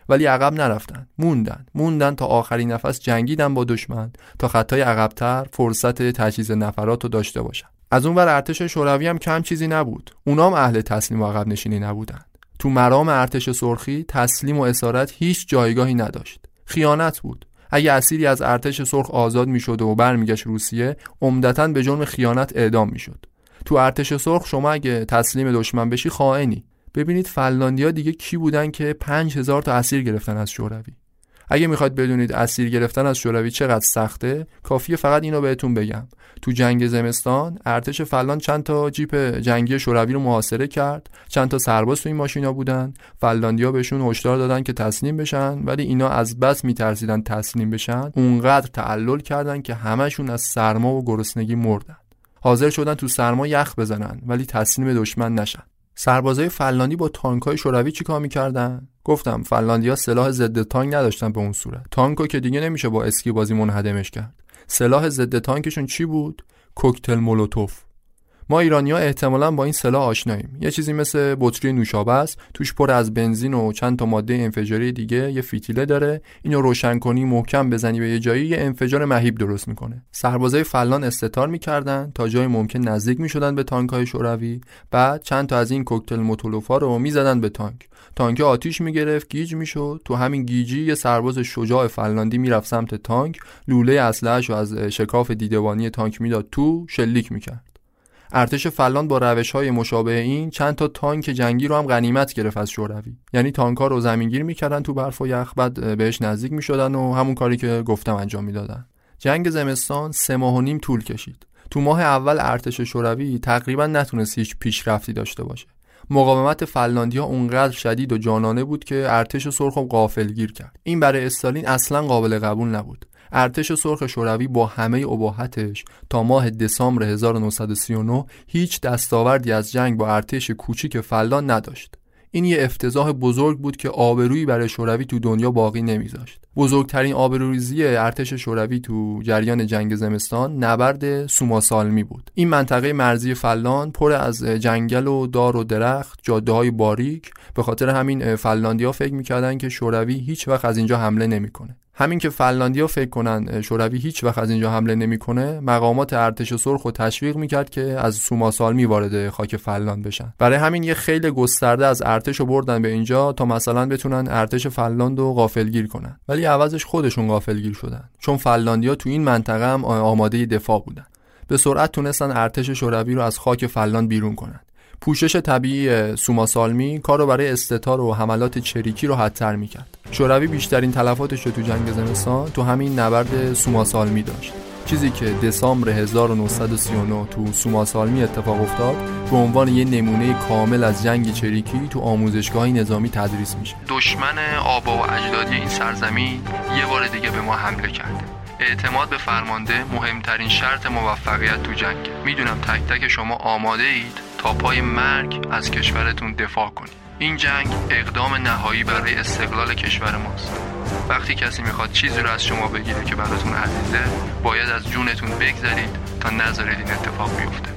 ولی عقب نرفتن، موندن موندن تا آخرین نفس جنگیدن با دشمن تا خطای عقب‌تر فرصت تجهیز نفرات رو داشته باشن. از اون ور ارتش شوروی هم کم چیزی نبود، اونام اهل تسلیم و عقب نشینی نبودن. تو مرام ارتش سرخی تسلیم و اسارت هیچ جایگاهی نداشت، خیانت بود. اگه اسیری از ارتش سرخ آزاد میشد و برمیگشت روسیه، عمدتاً به جرم خیانت اعدام میشد. تو ارتش سرخ شما اگه تسلیم دشمن بشی خائنی. ببینید فنلاندیا دیگه کی بودن که پنج هزار تا اسیر گرفتن از شوروی. اگه میخواید بدونید اسیر گرفتن از شوروی چقدر سخته، کافیه فقط اینو بهتون بگم. تو جنگ زمستان ارتش فنلاند چند تا جیپ جنگی شوروی رو محاصره کرد، چند تا سرباز تو این ماشینا بودن. فنلاندیا بهشون هشدار دادن که تسلیم بشن، ولی اینا از بس میترسیدن تسلیم بشن، اونقدر تعلل کردن که همشون از سرما و گرسنگی مردن. حاضر شدن تو سرما یخ بزنن ولی تسلیم دشمن نشن. سربازای فنلاندی با تانک‌های شوروی چیکار می‌کردن؟ گفتم فنلاندیا سلاح ضد تانک نداشتن به اون صورت. تانکو که دیگه نمیشه با اسکی بازی منهدمش کرد. سلاح ضد تانکشون چی بود؟ کوکتل مولوتوف. ما ایرانی‌ها احتمالاً با این سلاح آشناییم. یه چیزی مثل بطری نوشابه است، توش پر از بنزین و چند تا ماده انفجاری دیگه، یه فتیله داره. اینو روشن کنی محکم بزنی به یه جایی، یه انفجار مهیب درست میکنه. سربازای فنلاند استتار میکردن تا جای ممکن نزدیک میشدن به تانک‌های شوروی، بعد چند تا از این کوکتل مولوتوفا رو میزدن به تانک. تانک آتیش میگرفت، گیج میشد. تو همین گیجی یه سرباز شجاع فنلاندی میرفت سمت تانک، لوله اسلحه‌شو از شکاف دیدبانی تانک میداد تو، شلیک میکرد. ارتش فنلاند با روش‌های مشابه این چند تا تانک جنگی رو هم غنیمت گرفت از شوروی. یعنی تانک‌ها رو زمینگیر می‌کردن تو برف و یخ، بعد بهش نزدیک می‌شدن و همون کاری که گفتم انجام میدادن. جنگ زمستان سه ماه و نیم طول کشید. تو ماه اول ارتش شوروی تقریبا نتونست هیچ پیشرفتی داشته باشه. مقاومت فنلاندیا اونقدر شدید و جانانه بود که ارتش سرخ رو غافلگیر کرد. این برای استالین اصلاً قابل قبول نبود. ارتش سرخ شوروی با همه اباحتش تا ماه دسامبر هزار و نهصد و سی و نه هیچ دستاوردی از جنگ با ارتش کوچیک فنلاند نداشت. این یه افتضاح بزرگ بود که آبرویی برای شوروی تو دنیا باقی نمیذاشت. بزرگترین آبروریزی ارتش شوروی تو جریان جنگ زمستان نبرد سوماسالمی بود. این منطقه مرزی فنلاند پر از جنگل و دار و درخت، جاده‌های باریک، به خاطر همین فنلاندیا فکر می‌کردن که شوروی هیچ وقت از اینجا حمله نمی‌کنه. همین که فنلاندیا فکر کنن شوروی هیچ وقت از اینجا حمله نمیکنه، مقامات ارتش سرخ رو تشویق میکرد که از سوماسالمی وارد خاک فنلاند بشن. برای همین یه خیلی گسترده از ارتش رو بردن به اینجا تا مثلا بتونن ارتش فنلاند رو غافلگیر کنن، ولی عوضش خودشون غافلگیر شدن، چون فنلاندیا تو این منطقه هم آماده دفاع بودن. به سرعت تونستن ارتش شوروی رو از خاک فنلاند بیرون کنن. پوشش طبیعی سوماسالمی کار رو برای استتار و حملات چریکی رو حدتر میکرد. شوروی بیشترین تلفاتش رو تو جنگ زمستان تو همین نبرد سوماسالمی داشت. چیزی که دسامبر هزار و نهصد و سی و نه تو سوماسالمی اتفاق افتاد به عنوان یه نمونه کامل از جنگ چریکی تو آموزشگاه نظامی تدریس میشه. دشمن آبا و اجدادی این سرزمین یه بار دیگه به ما حمله کرد. اعتماد به فرمانده مهمترین شرط موفقیت تو جنگ. میدونم تک تک شما آماده اید تا پای مرگ از کشورتون دفاع کنید. این جنگ اقدام نهایی برای استقلال کشور ماست. وقتی کسی میخواد چیزی رو از شما بگیره که براتون عزیزه، باید از جونتون بگذرید تا نذارید این اتفاق بیفته.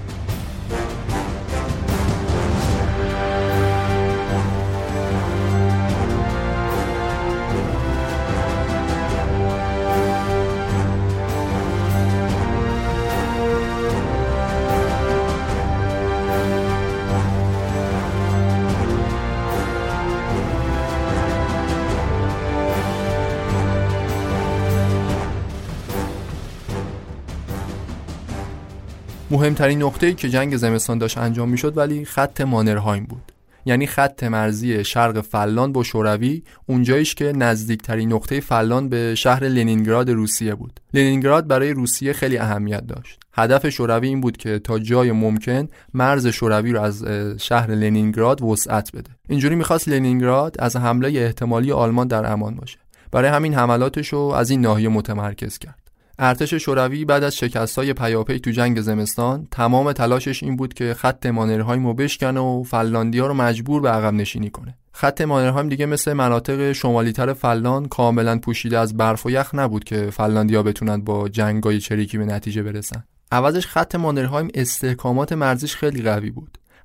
مهمترین نقطه‌ای که جنگ زمستان داشت انجام میشد ولی خط مانرهایم بود. یعنی خط مرزی شرق فنلاند با شوروی، اونجاییش که نزدیکترین نقطه فنلاند به شهر لنینگراد روسیه بود. لنینگراد برای روسیه خیلی اهمیت داشت. هدف شوروی این بود که تا جای ممکن مرز شوروی رو از شهر لنینگراد وسعت بده. اینجوری می‌خواست لنینگراد از حمله احتمالی آلمان در امان باشه. برای همین حملاتش رو از این ناحیه متمرکز کرد. ارتش شوروی بعد از شکست‌های پیاپی تو جنگ زمستان تمام تلاشش این بود که خط مانرهایم رو بشکنه و فنلاندیا رو مجبور به عقب نشینی کنه. خط مانرهایم دیگه مثل مناطق شمالی‌تر فنلاند کاملاً پوشیده از برف و یخ نبود که فنلاندیا بتونن با جنگ‌های چریکی به نتیجه برسن. عوضش خط مانرهایم استحکامات مرزیش خیلی قوی بود.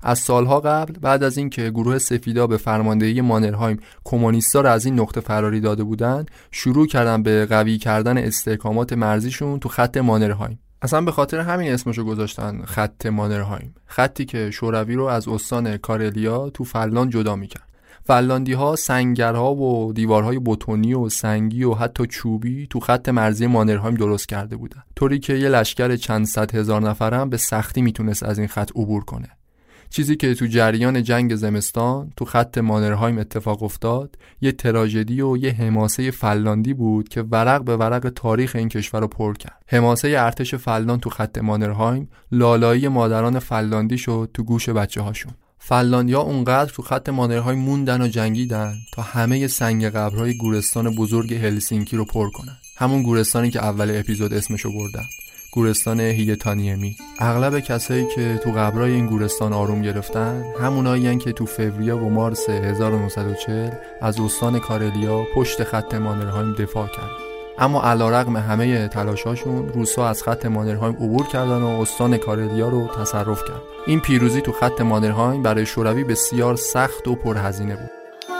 از سالها قبل بعد از اینکه گروه سفیدا به فرماندهی مانرهایم کمونیستا را از این نقطه فراری داده بودند، شروع کردن به قوی کردن استحکامات مرزیشون تو خط مانرهایم. اصلا به خاطر همین اسمشو گذاشتن خط مانرهایم، خطی که شوروی رو از استان کارلیا تو فنلاند جدا میکرد. فنلاندی‌ها سنگرها و دیوارهای بتونی و سنگی و حتی چوبی تو خط مرزی مانرهایم درست کرده بودن، طوری که یه لشکر چند صد هزار نفره هم به سختی میتونست از این خط عبور کنه. چیزی که تو جریان جنگ زمستان تو خط مانرهایم اتفاق افتاد یه تراژدی و یه حماسه فنلاندی بود که ورق به ورق تاریخ این کشور رو پر کرد. حماسه ارتش فنلاند تو خط مانرهایم لالایی مادران فنلاندی شد تو گوش بچه‌هاشون. فنلاندی‌ها اونقدر تو خط مانرهایم موندن و جنگیدن تا همه سنگ قبرهای گورستان بزرگ هلسینکی رو پر کنن. همون گورستانی که اول اپیزود اسمشو بردم، گورستان هیتانیمی. اغلب کسایی که تو قبرای این گورستان آروم گرفتن همونایین که تو فوریه و مارس هزار و نهصد و چهل از استان کارلیا پشت خط مانرهایم دفاع کردن. اما علیرغم همه تلاشاشون روسا از خط مانرهایم عبور کردن و استان کارلیا رو تصرف کردن. این پیروزی تو خط مانرهایم برای شوروی بسیار سخت و پرهزینه بود.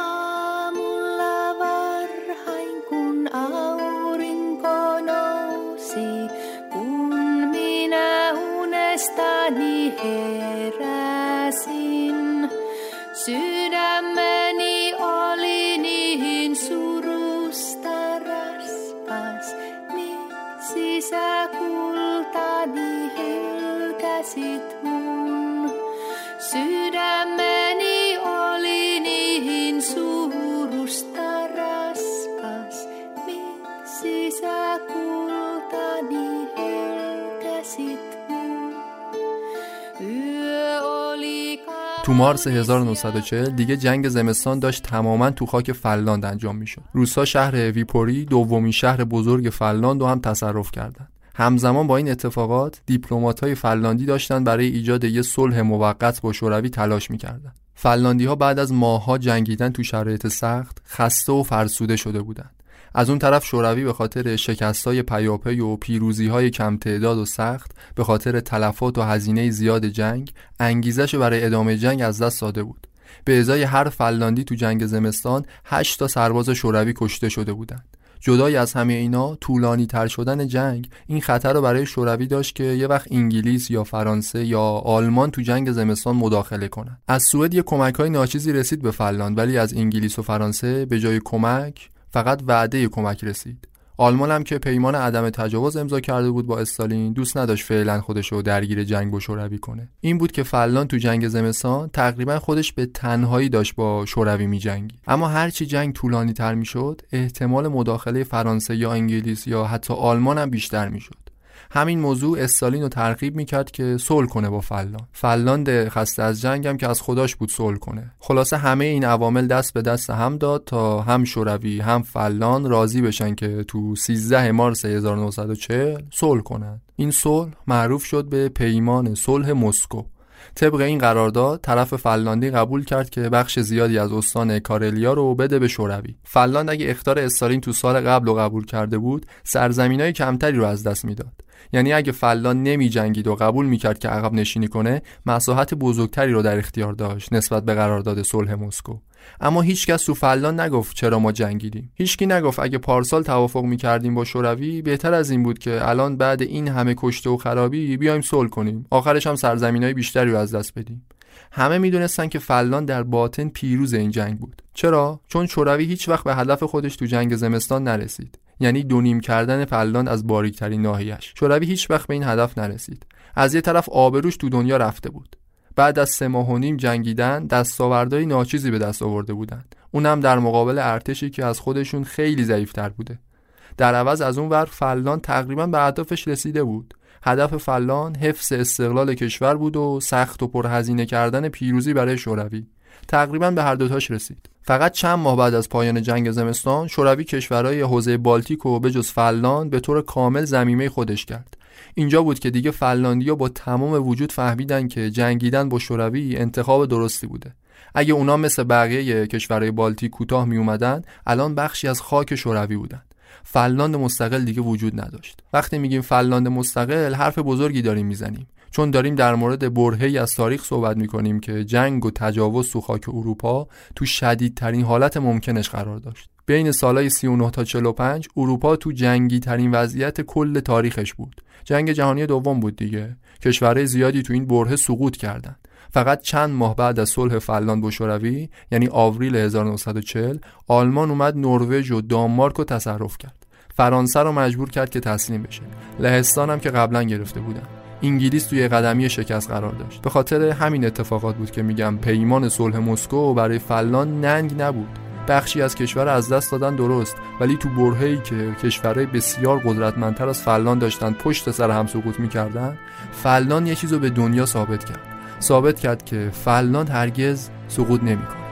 تو مارس هزار و نهصد و چهل دیگه جنگ زمستان داشت تماما تو خاک فنلاند انجام میشد. روسا شهر ویپوری، دومین شهر بزرگ فنلاند رو هم تصرف کردند. همزمان با این اتفاقات دیپلمات‌های فنلاندی داشتن برای ایجاد یه صلح موقت با شوروی تلاش می‌کردن. فنلاندی‌ها بعد از ماه‌ها جنگیدن تو شرایط سخت، خسته و فرسوده شده بودند. از اون طرف شوروی به خاطر شکست‌های پیاپی و پیروزی‌های کم تعداد و سخت، به خاطر تلفات و هزینه زیاد جنگ، انگیزش برای ادامه جنگ از دست داده بود. به ازای هر فنلاندی تو جنگ زمستان هشت تا سرباز شوروی کشته شده بودند. جدای از همه اینا، طولانی تر شدن جنگ این خطر رو برای شوروی داشت که یه وقت انگلیس یا فرانسه یا آلمان تو جنگ زمستان مداخله کنن. از سوئد یه کمک‌های ناچیزی رسید به فنلاند، ولی از انگلیس و فرانسه به جای کمک فقط وعده کمک رسید. آلمان هم که پیمان عدم تجاوز امضا کرده بود با استالین، دوست نداشت فعلا خودش رو درگیر جنگ با شوروی کنه. این بود که فنلاند تو جنگ زمستان تقریبا خودش به تنهایی داشت با شوروی می‌جنگید. اما هرچی جنگ طولانی تر می‌شد، احتمال مداخله فرانسه یا انگلیس یا حتی آلمان هم بیشتر می‌شد. همین موضوع استالین رو ترغیب میکرد که صلح کنه با فنلاند. فنلاند خسته از جنگ هم که از خداش بود صلح کنه. خلاصه همه این عوامل دست به دست هم داد تا هم شوروی هم فنلاند راضی بشن که تو سیزده مارس هزار و نهصد و چهل صلح کنن. این صلح معروف شد به پیمان صلح مسکو. طبق این قرارداد طرف فنلاندی قبول کرد که بخش زیادی از استان کارلیا رو بده به شوروی. فنلاند اگه اخطار استالین تو سال قبل رو قبول کرده بود، سرزمینای کمتری رو از دست میداد. یعنی اگه فنلاند نمی جنگید و قبول میکرد که عقب نشینی کنه، مساحت بزرگتری رو در اختیار داشت نسبت به قرارداد صلح مسکو. اما هیچ کس تو فنلاند نگفت چرا ما جنگیدیم. هیچکی نگفت اگه پارسال توافق میکردیم با شوروی بهتر از این بود که الان بعد این همه کشته و خرابی بیایم صلح کنیم، آخرش هم سرزمینای بیشتری رو از دست بدیم. همه میدونستن که فنلاند در باطن پیروز این جنگ بود. چرا؟ چون شوروی هیچ وقت به هدف خودش تو جنگ زمستان نرسید. یعنی دونیم کردن فنلاند از باریکترین ناحیه‌اش. شوروی هیچ وقت به این هدف نرسید. از یه طرف آبروش تو دنیا رفته بود. بعد از سه ماه و نیم جنگیدن دستاوردهای ناچیزی به دست آورده بودن. اونم در مقابل ارتشی که از خودشون خیلی ضعیف‌تر بوده. در عوض از اون ور فنلاند تقریباً به هدفش رسیده بود. هدف فنلاند حفظ استقلال کشور بود و سخت و پرهزینه کردن پیروزی برای شوروی. تقریباً به هر دوتاش رسید. فقط چند ماه بعد از پایان جنگ زمستان شوروی کشورهای حوزه بالتیک و به جز فنلاند به طور کامل ضمیمه خودش کرد. اینجا بود که دیگه فنلاندیا با تمام وجود فهمیدن که جنگیدن با شوروی انتخاب درستی بوده. اگه اونا مثل بقیه کشورهای بالتیک کوتاه می اومدن، الان بخشی از خاک شوروی بودن. فنلاند مستقل دیگه وجود نداشت. وقتی میگیم فنلاند مستقل حرف بزرگی داریم میزنیم، چون داریم در مورد برهه‌ای از تاریخ صحبت میکنیم که جنگ و تجاوز تو خاک اروپا تو شدیدترین حالت ممکنش قرار داشت. بین سالهای سی و نه تا چهل و پنج اروپا تو جنگی ترین وضعیت کل تاریخش بود. جنگ جهانی دوم بود دیگه. کشورهای زیادی تو این برهه سقوط کردند. فقط چند ماه بعد از صلح فنلاند با شوروی، یعنی آوریل هزار و نهصد و چهل، آلمان اومد نروژ و دانمارک رو تصرف کرد. فرانسه رو مجبور کرد که تسلیم بشه. لهستان هم که قبلا گرفته بودن. انگلیس توی قدمی شکست قرار داشت. به خاطر همین اتفاقات بود که میگم پیمان صلح مسکو برای فنلاند ننگ نبود. بخشی از کشور از دست دادن درست، ولی تو برهه‌ای که کشورهای بسیار قدرتمندتر از فنلاند داشتن پشت سر هم سقوط می‌کردن، فنلاند یه چیزو به دنیا ثابت کرد. ثابت کرد که فنلاند هرگز سقوط نمی‌کنه.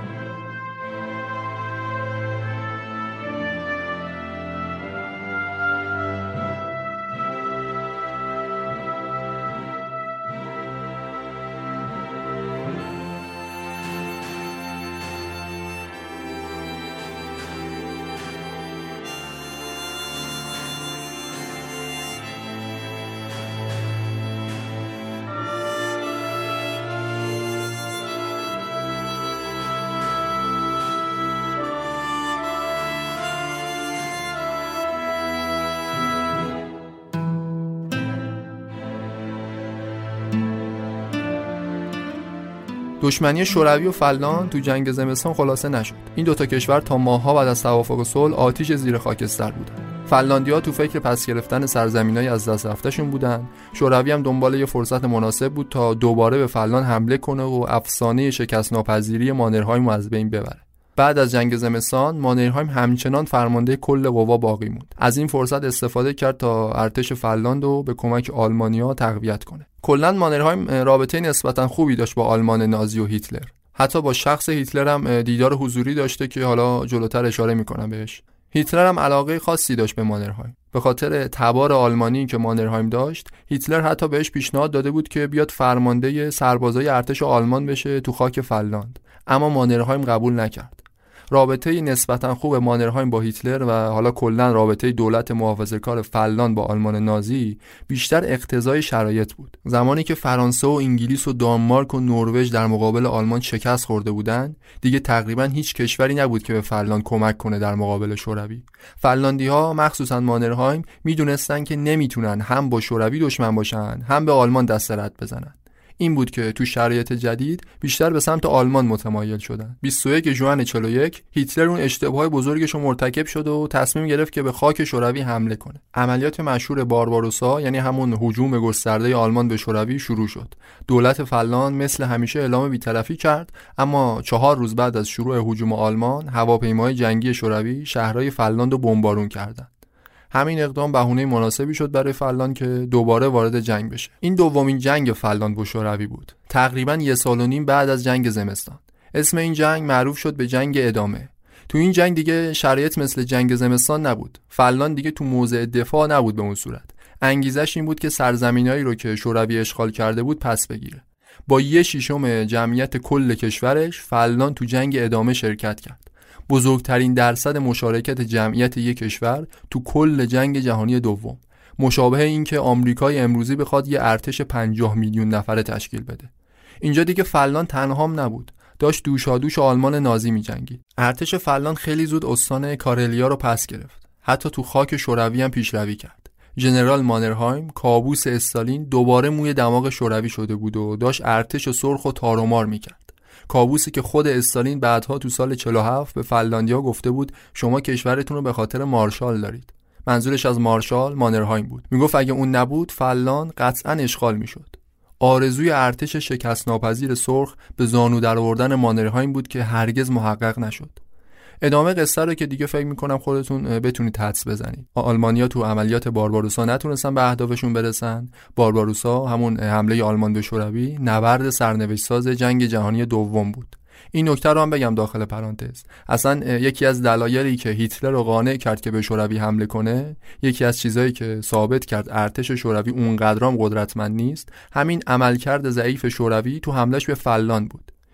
دشمنی شوروی و فنلاند تو جنگ زمستان خلاصه نشد. این دوتا کشور تا ماه‌ها بعد از توافق صلح آتیش زیر خاکستر بودن. فنلاندی‌ها تو فکر پس گرفتن سرزمینای از دست رفته‌شون بودن. شوروی هم دنبال یه فرصت مناسب بود تا دوباره به فنلاند حمله کنه و افسانه شکست ناپذیری مانرهایم رو از بین ببره. بعد از جنگ زمستان مانرهایم همچنان فرمانده کل قوا باقی موند. از این فرصت استفاده کرد تا ارتش فنلاند رو به کمک آلمانی‌ها تقویت کنه. کلاً مانرهایم رابطه نسبتاً خوبی داشت با آلمان نازی و هیتلر. حتی با شخص هیتلر هم دیدار حضوری داشته که حالا جلوتر اشاره می‌کنم بهش. هیتلر هم علاقه خاصی داشت به مانرهایم. به خاطر تبار آلمانی که مانرهایم داشت، هیتلر حتی بهش پیشنهاد داده بود که بیاد فرمانده سربازای ارتش آلمان بشه تو خاک فنلاند. اما مانرهایم قبول نکرد. رابطه نسبتاً خوب مانرهایم با هیتلر و حالا کلاً رابطه دولت محافظه‌کار فنلاند با آلمان نازی بیشتر اقتضای شرایط بود. زمانی که فرانسه و انگلیس و دانمارک و نروژ در مقابل آلمان شکست خورده بودند، دیگه تقریباً هیچ کشوری نبود که به فنلاند کمک کنه در مقابل شوروی. فنلاندی‌ها مخصوصاً مانرهایم میدونستن که نمیتونن هم با شوروی دشمن باشن، هم به آلمان دست رد بزنن. این بود که تو شرایط جدید بیشتر به سمت آلمان متمایل شدن. بیست و یک ژوئن چهل و یک هیتلر اون اشتباه بزرگش رو مرتکب شد و تصمیم گرفت که به خاک شوروی حمله کنه. عملیات مشهور بارباروسا، یعنی همون هجوم گسترده آلمان به شوروی، شروع شد. دولت فنلاند مثل همیشه اعلام بی‌طرفی کرد، اما چهار روز بعد از شروع هجوم آلمان، هواپیماهای جنگی شوروی شهرهای فنلاند رو بمبارون کردند. همین اقدام بهونه مناسبی شد برای فنلاند که دوباره وارد جنگ بشه. این دومین جنگ فنلاند با شوروی بود، تقریباً یک سال و نیم بعد از جنگ زمستان. اسم این جنگ معروف شد به جنگ ادامه. تو این جنگ دیگه شرایط مثل جنگ زمستان نبود. فنلاند دیگه تو موضع دفاع نبود به اون صورت. انگیزش این بود که سرزمینایی رو که شوروی اشغال کرده بود پس بگیره. با یه شیشم جمعیت کل کشورش فنلاند تو جنگ ادامه شرکت کرد. بزرگترین درصد مشارکت جمعیت یک کشور تو کل جنگ جهانی دوم، مشابه این که آمریکای امروزی بخواد یه ارتش پنجاه میلیون نفره تشکیل بده. اینجا دیگه فنلاند تنهام نبود، داشت دوشادوش آلمان نازی می‌جنگید. ارتش فنلاند خیلی زود استان کارلیا رو پس گرفت. حتی تو خاک شوروی هم پیشروی کرد. ژنرال مانرهایم، کابوس استالین، دوباره موی دماغ شوروی شده بود و داشت ارتش سرخ و تار و مار می‌کرد. کابوسی که خود استالین بعدها تو سال چهل و هفت به فنلاندیا گفته بود شما کشورتون رو به خاطر مارشال دارید. منظورش از مارشال مانرهایم بود. میگفت اگه اون نبود فنلاند قطعاً اشغال میشد. آرزوی ارتش شکست ناپذیر سرخ به زانو در آوردن مانرهایم بود که هرگز محقق نشد. ادامه قصه رو که دیگه فکر میکنم خودتون بتونید حدس بزنید. آلمانیا تو عملیات بارباروسا نتونستن به اهدافشون برسن. بارباروسا همون حمله آلمان به شوروی نبرد سرنوشت ساز جنگ جهانی دوم بود. این نکته رو هم بگم داخل پرانتز. اصلا یکی از دلایلی که هیتلر رو قانع کرد که به شوروی حمله کنه، یکی از چیزایی که ثابت کرد ارتش شوروی اونقدرام قدرتمند نیست، همین عملکرد ضعیف شوروی تو حملهش به فنلاند بود.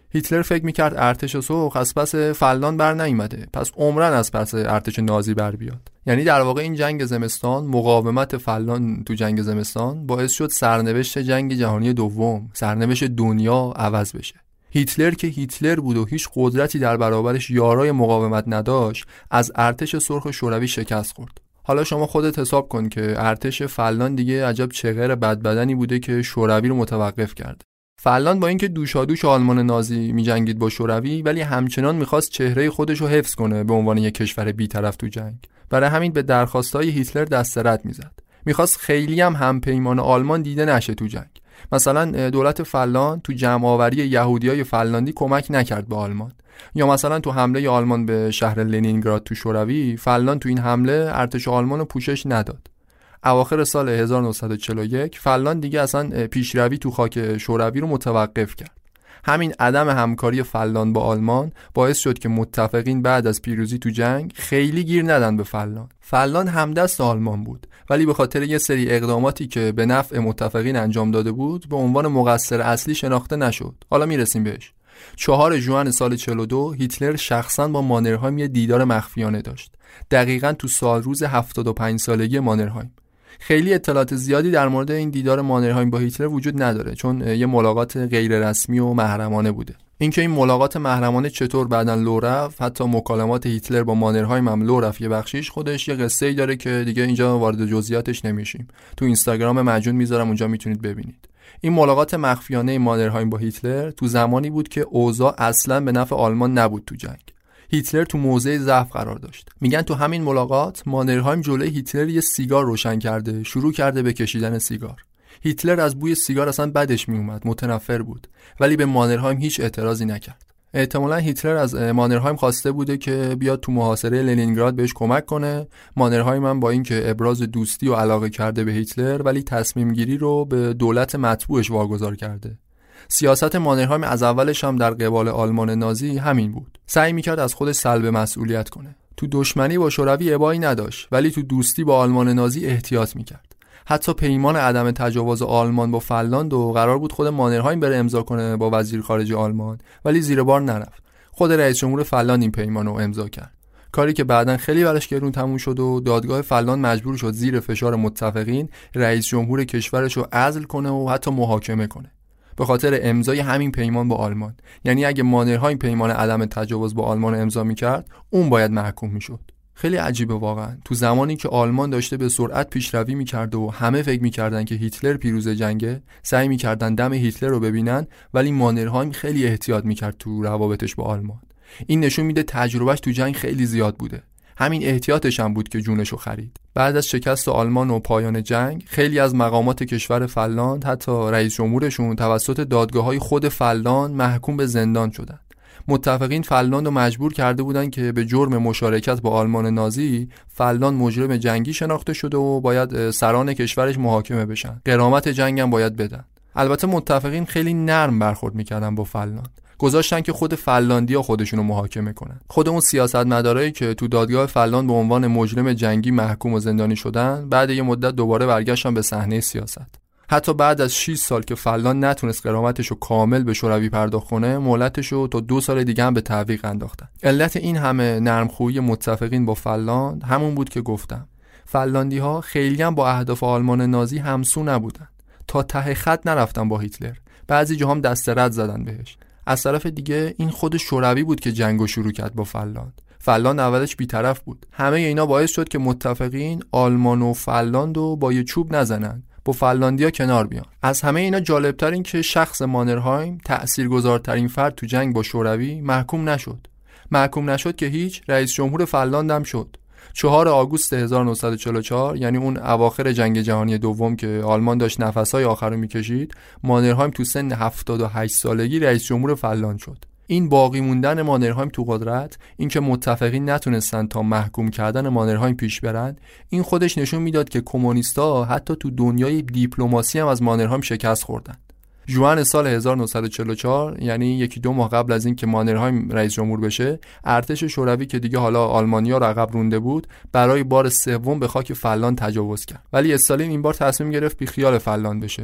هیتلر فکر میکرد ارتش سرخ از پس فنلاند بر نیامده، پس عمرن از پس ارتش نازی بر بیاد. یعنی در واقع این جنگ زمستان، مقاومت فنلاند تو جنگ زمستان باعث شد سرنوشت جنگ جهانی دوم، سرنوشت دنیا عوض بشه. هیتلر که هیتلر بود و هیچ قدرتی در برابرش یارای مقاومت نداشت، از ارتش سرخ شوروی شکست خورد. حالا شما خودت حساب کن که ارتش فنلاند دیگه عجب چغر بدبدنی بوده که شوروی رو متوقف کرد. فنلاند با اینکه دوشادوش آلمان نازی می‌جنگید با شوروی، ولی همچنان می‌خواست چهره خودش رو حفظ کنه به عنوان یک کشور بی‌طرف تو جنگ. برای همین به درخواست‌های هیتلر دست رد می‌زد. می‌خواست خیلی هم همپیمان آلمان دیده نشه تو جنگ. مثلا دولت فنلاند تو جمع‌آوری یهودیای فنلاندی کمک نکرد به آلمان، یا مثلا تو حمله آلمان به شهر لنینگراد تو شوروی، فنلاند تو این حمله ارتش آلمان رو پوشش نداد. اواخر سال هزار و نهصد و چهل و یک فنلاند دیگه اصلا پیشروی تو خاک شوروی رو متوقف کرد. همین عدم همکاری فنلاند با آلمان باعث شد که متفقین بعد از پیروزی تو جنگ خیلی گیر ندن به فنلاند. فنلاند همدست آلمان بود، ولی به خاطر یه سری اقداماتی که به نفع متفقین انجام داده بود به عنوان مقصر اصلی شناخته نشد. حالا میرسیم بهش. چهارم ژوئن سال چهل و دو هیتلر شخصا با مانرهایم یه دیدار مخفیانه داشت، دقیقاً تو سال روز هفتاد و پنج سالگی مانرهایم. خیلی اطلاعات زیادی در مورد این دیدار مانرهایم با هیتلر وجود نداره، چون یه ملاقات غیر رسمی و محرمانه بوده. اینکه این ملاقات محرمانه چطور بعداً لو رفت، حتی مکالمات هیتلر با مانرهایم هم لو رفت، یه بخشیش خودش یه قصه‌ای داره که دیگه اینجا وارد جزئیاتش نمیشیم. تو اینستاگرام مجون میذارم، اونجا میتونید ببینید. این ملاقات مخفیانه مانرهایم با هیتلر تو زمانی بود که اوضاع اصلاً به نفع آلمان نبود تو جنگ. هیتلر تو موضع ضعف قرار داشت. میگن تو همین ملاقات مانرهایم جلوی هیتلر یه سیگار روشن کرده، شروع کرده به کشیدن سیگار. هیتلر از بوی سیگار اصلا بدش میومد، متنفر بود، ولی به مانرهایم هیچ اعتراضی نکرد. احتمالاً هیتلر از مانرهایم خواسته بوده که بیاد تو محاصره لنینگراد بهش کمک کنه. مانرهایم هم با اینکه ابراز دوستی و علاقه کرده به هیتلر، ولی تصمیم گیری رو به دولت مطبوعش واگذار کرده. سیاست مانرهایم از اولش هم در قبال آلمان نازی همین بود. سعی میکرد از خودش سلب مسئولیت کنه. تو دشمنی با شوروی ابایی نداشت، ولی تو دوستی با آلمان نازی احتیاط میکرد. حتی پیمان عدم تجاوز آلمان با فنلاند و قرار بود خود مانرهایم بره امضا کنه با وزیر خارجه آلمان، ولی زیر بار نرفت. خود رئیس جمهور فنلاند این پیمان رو امضا کرد. کاری که بعداً خیلی براش گرون تموم شد و دادگاه فنلاند مجبور شد زیر فشار متفقین رئیس جمهور کشورش رو عزل کنه و حتی محاکمه کنه به خاطر امضای همین پیمان با آلمان. یعنی اگه مانرهایم پیمان عدم تجاوز با آلمان امضا می‌کرد، اون باید محکوم می‌شد. خیلی عجیبه واقعا. تو زمانی که آلمان داشته به سرعت پیشروی می‌کرد و همه فکر می‌کردن که هیتلر پیروز جنگه، سعی می‌کردن دم هیتلر رو ببینن، ولی مانرهایم خیلی احتیاط می‌کرد تو روابطش با آلمان. این نشون میده تجربهش تو جنگ خیلی زیاد بوده. همین احتیاطش هم بود که جونشو خرید. بعد از شکست آلمان و پایان جنگ، خیلی از مقامات کشور فنلاند، حتی رئیس جمهورشون، توسط دادگاه‌های خود فنلاند محکوم به زندان شدند. متفقین فنلاند رو مجبور کرده بودن که به جرم مشارکت با آلمان نازی، فنلاند مجرم جنگی شناخته شده و باید سران کشورش محاکمه بشن. غرامت جنگ هم باید بدن. البته متفقین خیلی نرم برخورد می‌کردن با فنلاند. گذاشتن که خود فنلاندیا خودشونو محاکمه کنن. خود اون سیاستمدارایی که تو دادگاه فنلاند به عنوان مجرم جنگی محکوم و زندانی شدن، بعد یه مدت دوباره برگشتن به صحنه سیاست. حتی بعد از شش سال که فنلاند نتونست غرامتشو کامل به شوروی پرداخت کنه، مهلتشو تا دو سال دیگه هم به تعویق انداختن. علت این همه نرمخویی متفقین با فنلاند همون بود که گفتم. فنلاندی‌ها خیلی هم با اهداف آلمان نازی همسو نبودن. تا ته خط نرفتن با هیتلر. بعضی جاها هم دست رد زدن بهش. از طرف دیگه این خود شوروی بود که جنگو شروع کرد با فنلاند. فنلاند اولش بی‌طرف بود. همه اینا باعث شد که متفقین آلمان و فنلاندو با یه چوب نزنن، با فنلاندیا کنار بیان. از همه اینا جالبتر این که شخص مانرهایم، تأثیرگذارترین فرد تو جنگ با شوروی، محکوم نشد. محکوم نشد که هیچ، رئیس جمهور فنلاند هم شد. چهارم آگوست هزار و نهصد و چهل و چهار، یعنی اون اواخر جنگ جهانی دوم که آلمان داشت نفس‌های آخر رو می‌کشید، مانرهایم تو سن هفتاد و هشت سالگی رئیس جمهور فنلاند شد. این باقی موندن مانرهایم تو قدرت، این که متفقین نتونستن تا محکوم کردن مانرهایم پیش برن، این خودش نشون میداد که کمونیست‌ها حتی تو دنیای دیپلماسی هم از مانرهایم شکست خوردن. ژوئن سال هزار و نهصد و چهل و چهار، یعنی یکی دو ماه قبل از این که مانرهایم رئیس جمهور بشه، ارتش شوروی که دیگه حالا آلمانیا رو عقب رونده بود، برای بار سوم به خاک فنلاند تجاوز کرد. ولی استالین این بار تصمیم گرفت بی خیال فنلاند بشه.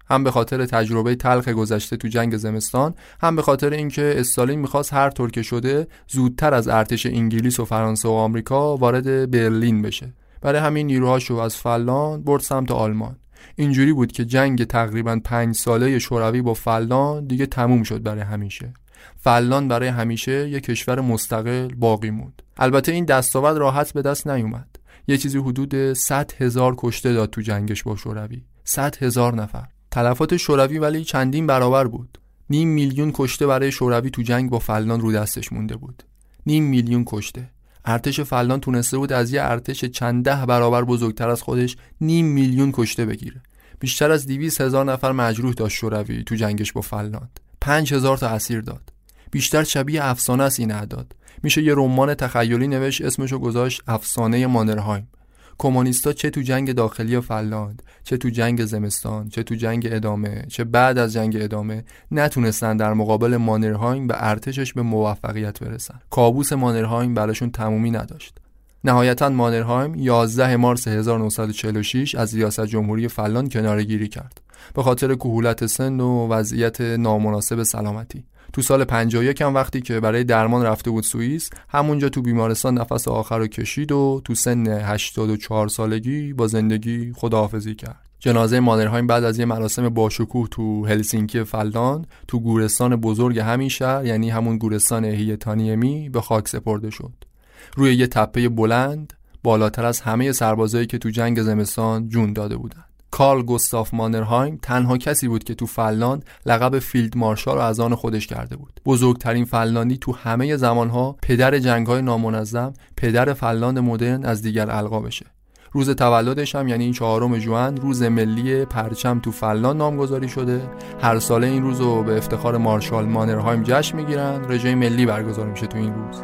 هم به خاطر تجربه تلخ گذشته تو جنگ زمستان، هم به خاطر اینکه استالین می‌خواست هر طور که شده زودتر از ارتش انگلیس و فرانسه و آمریکا وارد برلین بشه. برای همین نیروهاشو از فنلاند برد سمت آلمان. اینجوری بود که جنگ تقریباً پنج ساله شوروی با فنلاند دیگه تموم شد برای همیشه. فنلاند برای همیشه یک کشور مستقل باقی موند. البته این دستاورد راحت به دست نیومد. یه چیزی حدود صد هزار کشته داد تو جنگش با شوروی. صد هزار نفر. تلفات شوروی ولی چندین برابر بود. نیم میلیون کشته برای شوروی تو جنگ با فنلاند رو دستش مونده بود. نیم میلیون کشته. ارتش فنلاند تونسته بود از یه ارتش چند ده برابر بزرگتر از خودش نیم میلیون کشته بگیره. بیشتر از دویست هزار نفر مجروح داشت شوروی تو جنگش با فنلاند. پنج هزار تا اسیر داد. بیشتر شبیه افسانه است این اعداد. میشه یه رمان تخیلی نوشت، اسمشو گذاشت افسانه مانرهایم. کمونیستا چه تو جنگ داخلی فنلاند، چه تو جنگ زمستان، چه تو جنگ ادامه، چه بعد از جنگ ادامه نتونستن در مقابل مانرهایم و ارتشش به موفقیت برسن. کابوس مانرهایم براشون تمومی نداشت. نهایتاً مانرهایم یازده مارس هزار و نهصد و چهل و شش از ریاست جمهوری فنلاند کناره‌گیری کرد به خاطر کهولت سن و وضعیت نامناسب سلامتی. تو سال پنجاه و یک هم وقتی که برای درمان رفته بود سوئیس، همونجا تو بیمارستان نفس آخر رو کشید و تو سن هشتاد و چهار سالگی با زندگی خداحافظی کرد. جنازه مانرهایم بعد از یه مراسم باشکوه تو هلسینکی فنلاند تو گورستان بزرگ همین شهر، یعنی همون گورستان هیتانیمی، به خاک سپرده شد. روی یه تپه بلند بالاتر از همه سربازایی که تو جنگ زمستان جون داده بودن. کارل گوستاف مانرهایم تنها کسی بود که تو فنلاند لقب فیلد مارشال رو از آن خودش کرده بود. بزرگترین فنلاندی تو همه زمانها، پدر جنگ‌های نامنظم، پدر فنلاند مدرن از دیگر القابشه. روز تولدش هم یعنی چهارم ژوئن روز ملی پرچم تو فنلاند نامگذاری شده. هر ساله این روز رو به افتخار مارشال مانرهایم جشن میگیرن. رژه ملی برگزار میشه تو این روز.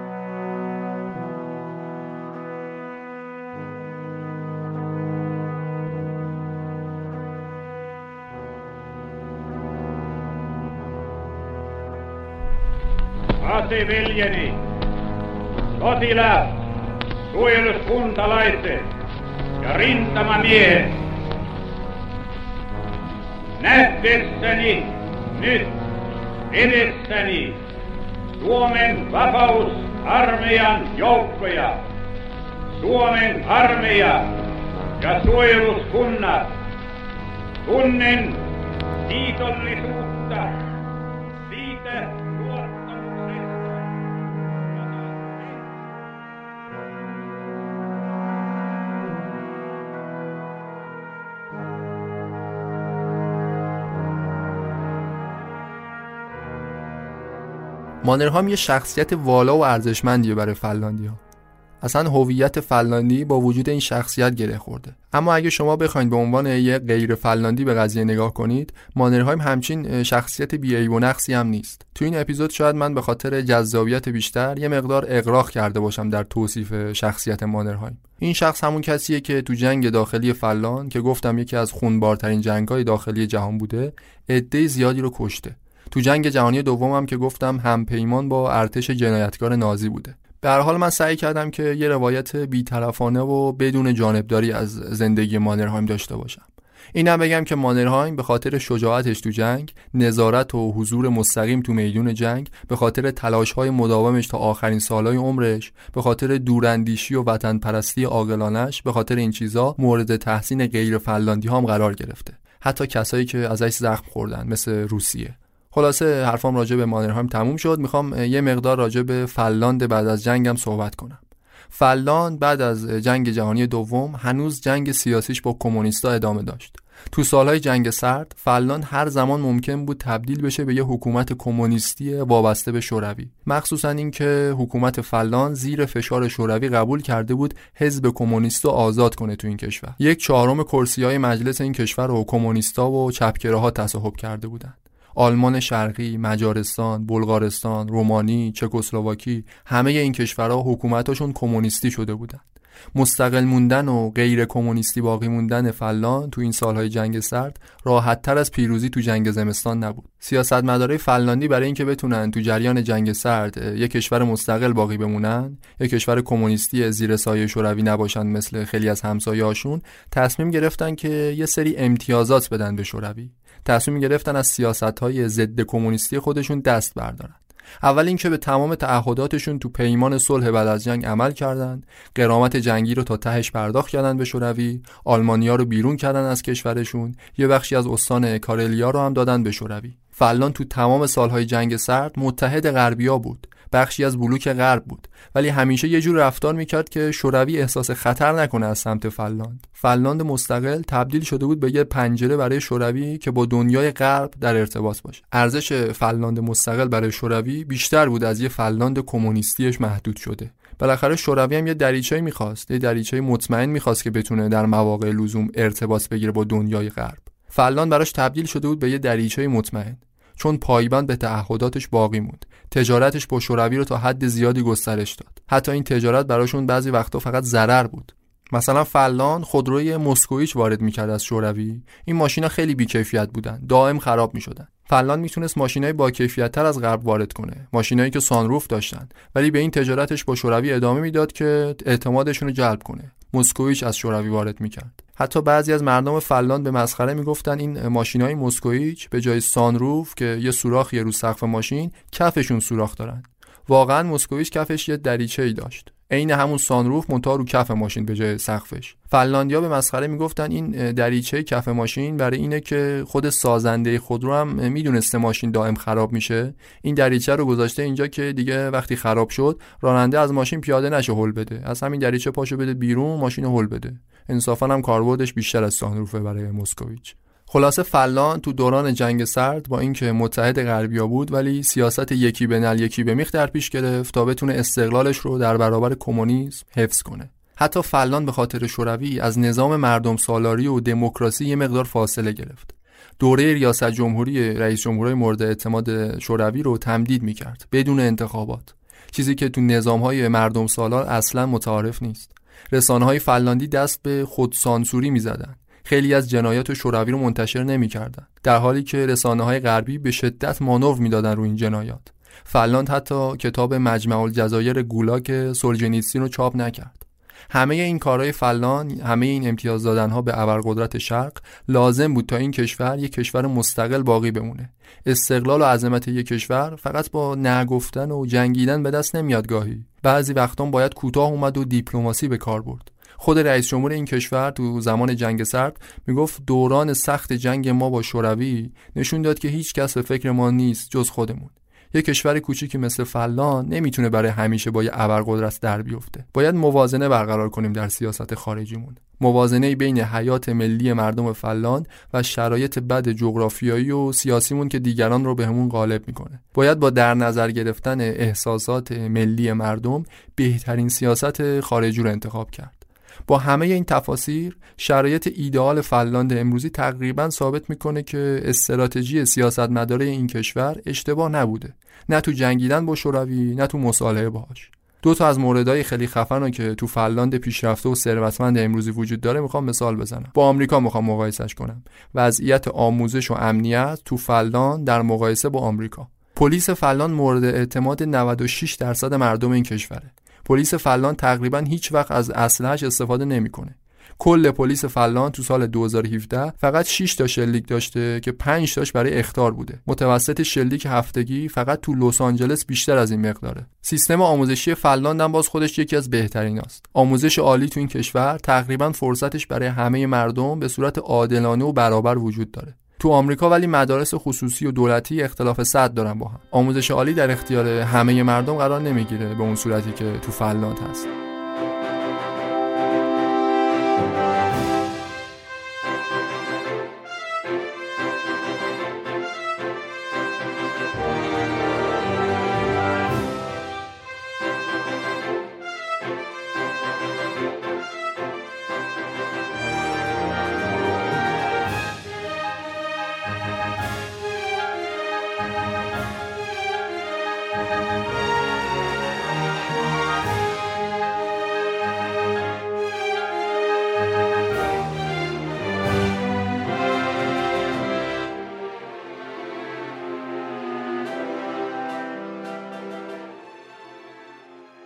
Ase veljeni, sotilaat, suojeluskuntalaiset ja rintamamiehet, nähdessäni nyt edessäni Suomen vapausarmeijan joukkoja, Suomen armeija ja suojeluskunnat, tunnen kiitollisuutta siitä مانرهایم یه شخصیت والا و ارزشمندیه برای فنلاندی‌ها. اصلا هویت فنلاندی با وجود این شخصیت گره خورده. اما اگه شما بخواید به عنوان یه غیر فنلاندی به قضیه نگاه کنید، مانرهایم همچین شخصیت بی‌عیب و نقصی هم نیست. تو این اپیزود شاید من به خاطر جذابیت بیشتر یه مقدار اغراق کرده باشم در توصیف شخصیت مانرهایم. این شخص همون کسیه که تو جنگ داخلی فنلاند که گفتم یکی از خونبارترین جنگ‌های داخلی جهان بوده، عده زیادی رو کشته. تو جنگ جهانی دوم هم که گفتم همپیمان با ارتش جنایتکار نازی بوده. به هر حال من سعی کردم که یه روایت بی‌طرفانه و بدون جانبداری از زندگی مانرهایم داشته باشم. اینم بگم که مانرهایم به خاطر شجاعتش تو جنگ، نظارت و حضور مستقیم تو میدون جنگ، به خاطر تلاش‌های مداومش تا آخرین سالهای عمرش، به خاطر دوراندیشی و وطن پرستی عاقلانش، به خاطر این چیزا مورد تحسین غیر فنلاندی‌ها هم قرار گرفته. حتی کسایی که ازش زخم خوردن مثل روسیه. خلاصه حرفام راجع به مانرهایم تموم شد. میخوام یه مقدار راجع به فنلاند بعد از جنگم صحبت کنم. فنلاند بعد از جنگ جهانی دوم هنوز جنگ سیاسیش با کمونیستا ادامه داشت. تو سالهای جنگ سرد فنلاند هر زمان ممکن بود تبدیل بشه به یه حکومت کمونیستی وابسته به شوروی. مخصوصا اینکه حکومت فنلاند زیر فشار شوروی قبول کرده بود حزب کمونیستو آزاد کنه تو این کشور. یک چهارم کرسی‌های مجلس این کشور رو کمونیستا و چپگراها تصاحب کرده بودن. آلمان شرقی، مجارستان، بلغارستان، رومانی، چکسلواکی، همه این کشورها حکومتاشون کمونیستی شده بودن. مستقل موندن و غیر کمونیستی باقی موندن فنلاند تو این سالهای جنگ سرد راحت‌تر از پیروزی تو جنگ زمستان نبود. سیاستمدارای فنلاندی برای اینکه بتونن تو جریان جنگ سرد یک کشور مستقل باقی بمونن، یک کشور کمونیستی زیر سایه شوروی نباشن مثل خیلی از همسایه‌هاشون، تصمیم گرفتن که یه سری امتیازات بدن به شوروی. تصمیم گرفتن از سیاست‌های ضد کمونیستی خودشون دست بردارن. اول اینکه به تمام تعهداتشون تو پیمان صلح بعد از جنگ عمل کردند، غرامت جنگی رو تا تهش پرداخت کردن به شوروی، آلمانیا رو بیرون کردن از کشورشون، یه بخشی از استان کارلیا رو هم دادن به شوروی. فنلاند تو تمام سالهای جنگ سرد متحد غربیا بود، بخشی از بلوک غرب بود، ولی همیشه یه جور رفتار میکرد که شوروی احساس خطر نکنه از سمت فنلاند. فنلاند مستقل تبدیل شده بود به یه پنجره برای شوروی که با دنیای غرب در ارتباط باشه. ارزش فنلاند مستقل برای شوروی بیشتر بود از یه فنلاند کمونیستیش محدود شده. بالاخره شوروی هم یه دریچه‌ای می‌خواست، یه دریچه مطمئن می‌خواست که بتونه در مواقع لزوم ارتباط بگیره با دنیای غرب. فنلاند براش تبدیل شده بود به یه دریچه مطمئن، چون پایبند به تعهداتش باقی موند. تجارتش با شوروی رو تا حد زیادی گسترش داد. حتی این تجارت براشون بعضی وقتا فقط ضرر بود. مثلا فنلاند خودروی مسکویچ وارد می‌کرد از شوروی. این ماشینا خیلی بی‌کیفیت بودن، دائم خراب می‌شدن. فنلاند میتونست ماشینای با کیفیت‌تر از غرب وارد کنه، ماشینایی که سانروف داشتن، ولی به این تجارتش با شوروی ادامه میداد که اعتمادشون رو جلب کنه. مسکویچ از شوروی وارد می‌کرد. حتی بعضی از مردم فنلاند به مسخره میگفتن این ماشینای مسکویچ به جای سانروف که یه سوراخی رو سقف ماشین، کفشون سوراخ دارن. واقعا مسکویچ کفش یه دریچه‌ای داشت، عین همون سانروف منتها رو کف ماشین به جای سقفش. فنلاندیا به مسخره میگفتن این دریچه کف ماشین برای اینه که خود سازنده خودرو هم میدونسته ماشین دائم خراب میشه، این دریچه رو گذاشته اینجا که دیگه وقتی خراب شد راننده از ماشین پیاده نشه هول بده، از همین دریچه پاشو بده بیرون ماشین هول بده. انصافا هم کاربردش بیشتر از سانروفه برای مسکویچ. خلاصه فنلاند تو دوران جنگ سرد با اینکه متحد غربیا بود، ولی سیاست یکی به نل یکی به میخ در پیش گرفت تا بتونه استقلالش رو در برابر کمونیسم حفظ کنه. حتی فنلاند به خاطر شوروی از نظام مردم سالاری و دموکراسی یه مقدار فاصله گرفت. دوره ریاست جمهوری رئیس جمهورای مورد اعتماد شوروی رو تمدید می‌کرد بدون انتخابات، چیزی که تو نظام‌های مردم سالار اصلاً متعارف نیست. رسانه‌های فنلاندی دست به خودسانسوری می‌زدن. خیلی از جنایات شوروی رو منتشر نمی‌کردن، در حالی که رسانه‌های غربی به شدت مانور می‌دادن رو این جنایات. فنلاند حتی کتاب مجمع الجزایر گولاگ سولجنیتسین رو چاپ نکرد. همه این کارهای فنلاند، همه این امتیاز دادن‌ها به ابرقدرت شرق لازم بود تا این کشور یک کشور مستقل باقی بمونه. استقلال و عظمت یک کشور فقط با نگفتن و جنگیدن به دست نمیاد، گاهی بعضی وقتا باید کوتاه اومد و دیپلماسی به کار برد. خود رئیس جمهور این کشور تو زمان جنگ سرد میگفت دوران سخت جنگ ما با شوروی نشون داد که هیچ کس به فکر ما نیست جز خودمون. یک کشور کوچیکی مثل فنلاند نمیتونه برای همیشه با یه ابرقدرت در بیفته. باید موازنه برقرار کنیم در سیاست خارجیمون. موازنه بین حیات ملی مردم فنلاند و شرایط بد جغرافیایی و سیاسیمون که دیگران رو بهمون غالب میکنه. باید با در نظر گرفتن احساسات ملی مردم بهترین سیاست خارجی رو انتخاب کرد. با همه این تفاسیر، شرایط ایدئال فنلاند امروزی تقریباً ثابت میکنه که استراتژی سیاستمداری این کشور اشتباه نبوده. نه تو جنگیدن با شوروی، نه تو مصالحه باهاش. دو تا از موردهای خیلی خفنو که تو فنلاند پیشرفته و ثروتمند امروزی وجود داره میخوام مثال بزنم. با آمریکا میخوام مقایسش کنم. وضعیت آموزش و امنیت تو فنلاند در مقایسه با آمریکا. پلیس فنلاند مورد اعتماد نود و شش درصد مردم این کشوره. پلیس فنلاند تقریباً هیچ وقت از اسلحه‌اش استفاده نمیکنه. کل پلیس فنلاند تو سال دو هزار و هفده فقط شش تا شلیک داشته که پنج تاش برای اخطار بوده. متوسط شلیک هفتگی فقط تو لس آنجلس بیشتر از این مقداره. سیستم آموزشی فنلاند هم باز خودش یکی از بهتریناست. آموزش عالی تو این کشور تقریباً فرصتش برای همه مردم به صورت عادلانه و برابر وجود داره. تو آمریکا ولی مدارس خصوصی و دولتی اختلاف سد دارن با هم. آموزش عالی در اختیار همه مردم قرار نمیگیره به اون صورتی که تو فنلاند هست.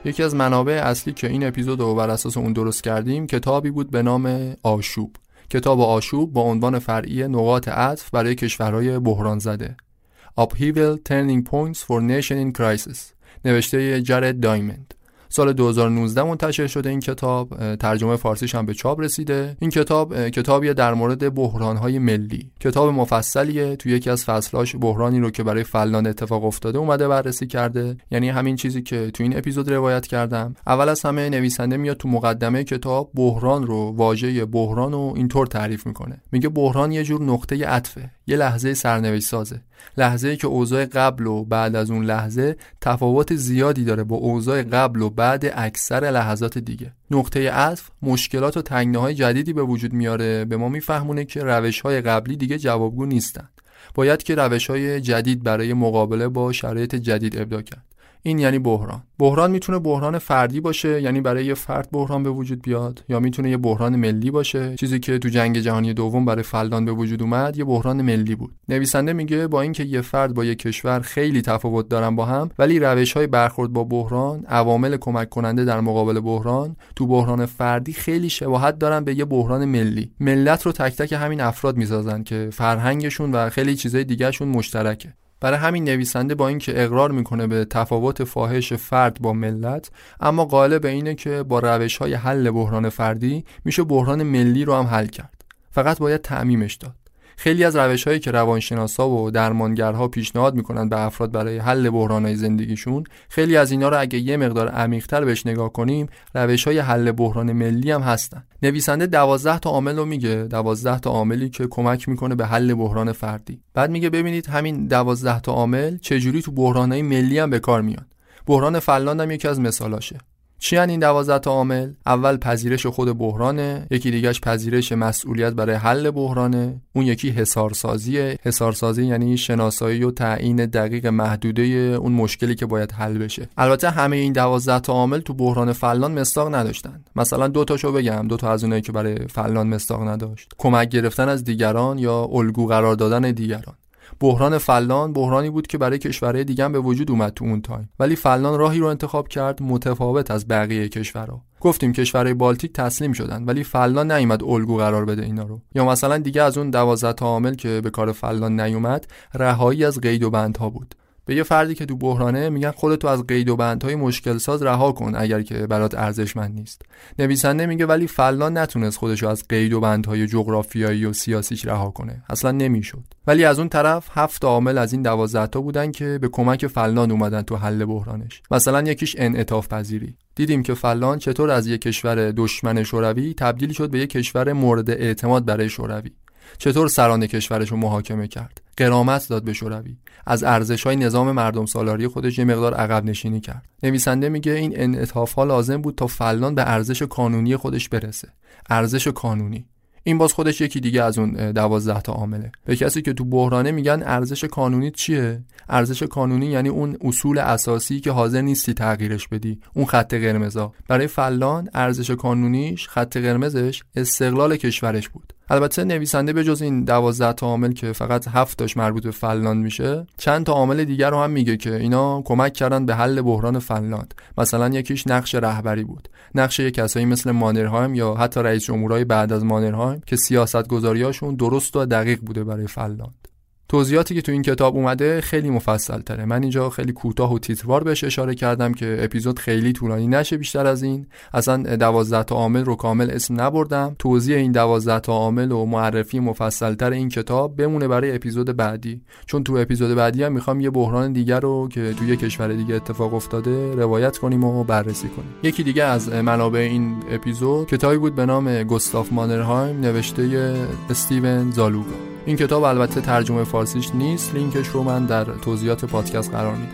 یکی از منابع اصلی که این اپیزود رو بر اساس اون درست کردیم کتابی بود به نام آشوب. کتاب آشوب با عنوان فرعی نقاط عطف برای کشورهای بحران زده. Upheaval Turning Points for Nation in Crisis، نوشته جرد دایموند. سال دو هزار و نوزده منتشر شده این کتاب، ترجمه فارسیش هم به چاپ رسیده. این کتاب کتابیه در مورد بحران‌های ملی. کتاب مفصلیه، توی یکی از فصلاش بحرانی رو که برای فنلاند اتفاق افتاده اومده بررسی کرده، یعنی همین چیزی که تو این اپیزود روایت کردم. اول از همه نویسنده میاد تو مقدمه کتاب بحران رو، واژه بحران رو اینطور تعریف میکنه. میگه بحران یه جور نقطه عطفه، یه لحظه سرنوشت سازه، لحظه‌ای که اوضاع قبل و بعد از اون لحظه تفاوت زیادی داره با اوضاع قبل و بعد اکثر لحظات دیگه. نقطه عطف مشکلات و تنگناهای جدیدی به وجود میاره، به ما میفهمونه که روش‌های قبلی دیگه جوابگو نیستن. باید که روش‌های جدید برای مقابله با شرایط جدید ابداع کرد. این یعنی بحران. بحران میتونه بحران فردی باشه، یعنی برای یه فرد بحران به وجود بیاد، یا میتونه یه بحران ملی باشه، چیزی که تو جنگ جهانی دوم برای فنلاند به وجود اومد، یه بحران ملی بود. نویسنده میگه با اینکه یه فرد با یه کشور خیلی تفاوت دارن با هم، ولی روش‌های برخورد با بحران، عوامل کمک کننده در مقابل بحران، تو بحران فردی خیلی شباهت دارن به یه بحران ملی. ملت رو تک تک همین افراد میسازن که فرهنگشون و خیلی چیزای دیگه‌شون مشترکه. برای همین نویسنده با اینکه اقرار میکنه به تفاوت فاحش فرد با ملت، اما قائل به اینه که با روش‌های حل بحران فردی میشه بحران ملی رو هم حل کرد. فقط باید تعمیمش داد. خیلی از روش‌هایی که روانشناسا و درمانگرها پیشنهاد میکنن به افراد برای حل بحران‌های زندگیشون، خیلی از اینا رو اگه یه مقدار عمیق‌تر بهش نگاه کنیم، روش‌های حل بحران ملی هم هستن. نویسنده دوازده تا عامل رو میگه، دوازده تا عاملی که کمک میکنه به حل بحران فردی. بعد میگه ببینید همین دوازده تا عامل چجوری تو بحران‌های ملی هم به کار میان. بحران فنلاند هم یکی از مثالاشه. چی ان این دوازده تا عامل؟ اول پذیرش خود بحرانه، یکی دیگهش پذیرش مسئولیت برای حل بحرانه، اون یکی حصارسازیه. حصارسازی یعنی شناسایی و تعیین دقیق محدوده اون مشکلی که باید حل بشه. البته همه این دوازده تا عامل تو بحران فنلاند مصداق نداشتن. مثلا دو تاشو بگم، دو تا از اونایی که برای فنلاند مصداق نداشت: کمک گرفتن از دیگران یا الگو قرار دادن دیگران. بحران فنلاند بحرانی بود که برای کشورهای دیگه هم به وجود اومد تو اون تایم، ولی فنلاند راهی رو انتخاب کرد متفاوت از بقیه کشورها. گفتیم کشورهای بالتیک تسلیم شدن، ولی فنلاند نیومد الگو قرار بده اینا رو. یا مثلا دیگه از اون دوازده تا عامل که به کار فنلاند نیومد، رهایی از قید و بندها بود. به یه فردی که تو بحرانه میگن خودتو از قید و بندهای مشکل ساز رها کن اگر که برات ارزشمند نیست. نویسنده میگه ولی فنلاند نتونست خودشو از قید و بندهای جغرافیایی و سیاسیش رها کنه، اصلا نمیشد. ولی از اون طرف هفت عامل از این دوازده تا بودن که به کمک فنلاند اومدن تو حل بحرانش. مثلا یکیش انعطاف پذیری. دیدیم که فنلاند چطور از یک کشور دشمن شوروی تبدیل شد به یک کشور مورد اعتماد برای شوروی. چطور سران کشورش رو محاکمه کرد، غرامت داد به شوروی، از ارزش‌های نظام مردم سالاری خودش یه مقدار عقب نشینی کرد. نویسنده میگه این انعطاف‌ها لازم بود تا فنلاند به ارزش کانونی خودش برسه. ارزش کانونی این باز خودش یکی دیگه از اون دوازده تا عامله. به کسی که تو بحرانه میگن ارزش کانونی چیه؟ ارزش کانونی یعنی اون اصول اساسی که حاضر نیستی تغییرش بدی، اون خط قرمزا. برای فنلاند ارزش کانونیش، خط قرمزش، استقلال کشورش بود. البته نویسنده به جز این دوازده تا عامل که فقط هفت تاش مربوط به فنلاند میشه، چند تا عامل دیگر رو هم میگه که اینا کمک کردن به حل بحران فنلاند. مثلا یکیش نقش رهبری بود. نقش یک کسایی مثل مانرهایم یا حتی رئیس جمهورای بعد از مانرهایم که سیاست‌گذاریاشون درست و دقیق بوده برای فنلاند. توضیحاتی که تو این کتاب اومده خیلی مفصل تره. من اینجا خیلی کوتاه و تیتروار بهش اشاره کردم که اپیزود خیلی طولانی نشه بیشتر از این. اصلا دوازده تا عامل رو کامل اسم نبردم. توضیح این دوازده تا عامل و معرفی مفصل تر این کتاب بمونه برای اپیزود بعدی، چون تو اپیزود بعدی هم میخوام یه بحران دیگر رو که تو یه کشور دیگه اتفاق افتاده روایت کنیم و بررسی کنیم. یکی دیگه از منابع این اپیزود کتابی بود به نام گوستاف مانرهایم نوشته استیون زالوگا. این کتاب البته ترجمه فارسیش نیست، لینکش رو من در توضیحات پادکست قرار میدم.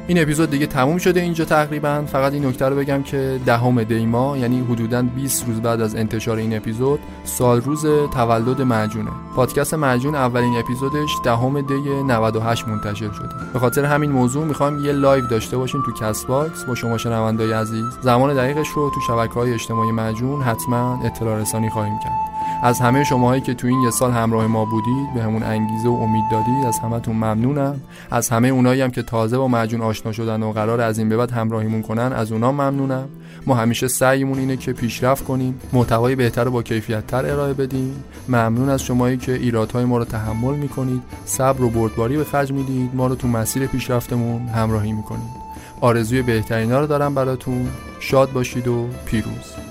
این اپیزود دیگه تموم شده اینجا تقریبا. فقط این نکته رو بگم که دهم دی ماه، یعنی حدوداً بیست روز بعد از انتشار این اپیزود، سال روز تولد معجونه. پادکست معجون اولین اپیزودش دهم دی نود و هشت منتشر شده. به خاطر همین موضوع میخوایم یه لایو داشته باشیم تو کست باکس با شما شنوندای عزیز. زمان دقیقش رو تو شبکه‌های اجتماعی معجون حتما اطلاع رسانی خواهیم کرد. از همه شماهایی که تو این یه سال همراه ما بودید، به همون انگیزه و امید دادید، از همتون ممنونم. از همه اونایی هم که تازه با معجون آشنا شدن و قرار از این به بعد همراهیمون کنن، از اونا ممنونم. ما همیشه سعیمون اینه که پیشرفت کنیم، محتوای بهتر و با کیفیت‌تر ارائه بدیم. ممنون از شماهایی که ایرادهای ما رو تحمل می‌کنید، صبر و بردباری به خرج میدید، ما رو تو مسیر پیشرفتمون همراهی می‌کنید. آرزوی بهترینا رو دارم براتون. شاد باشید و پیروز.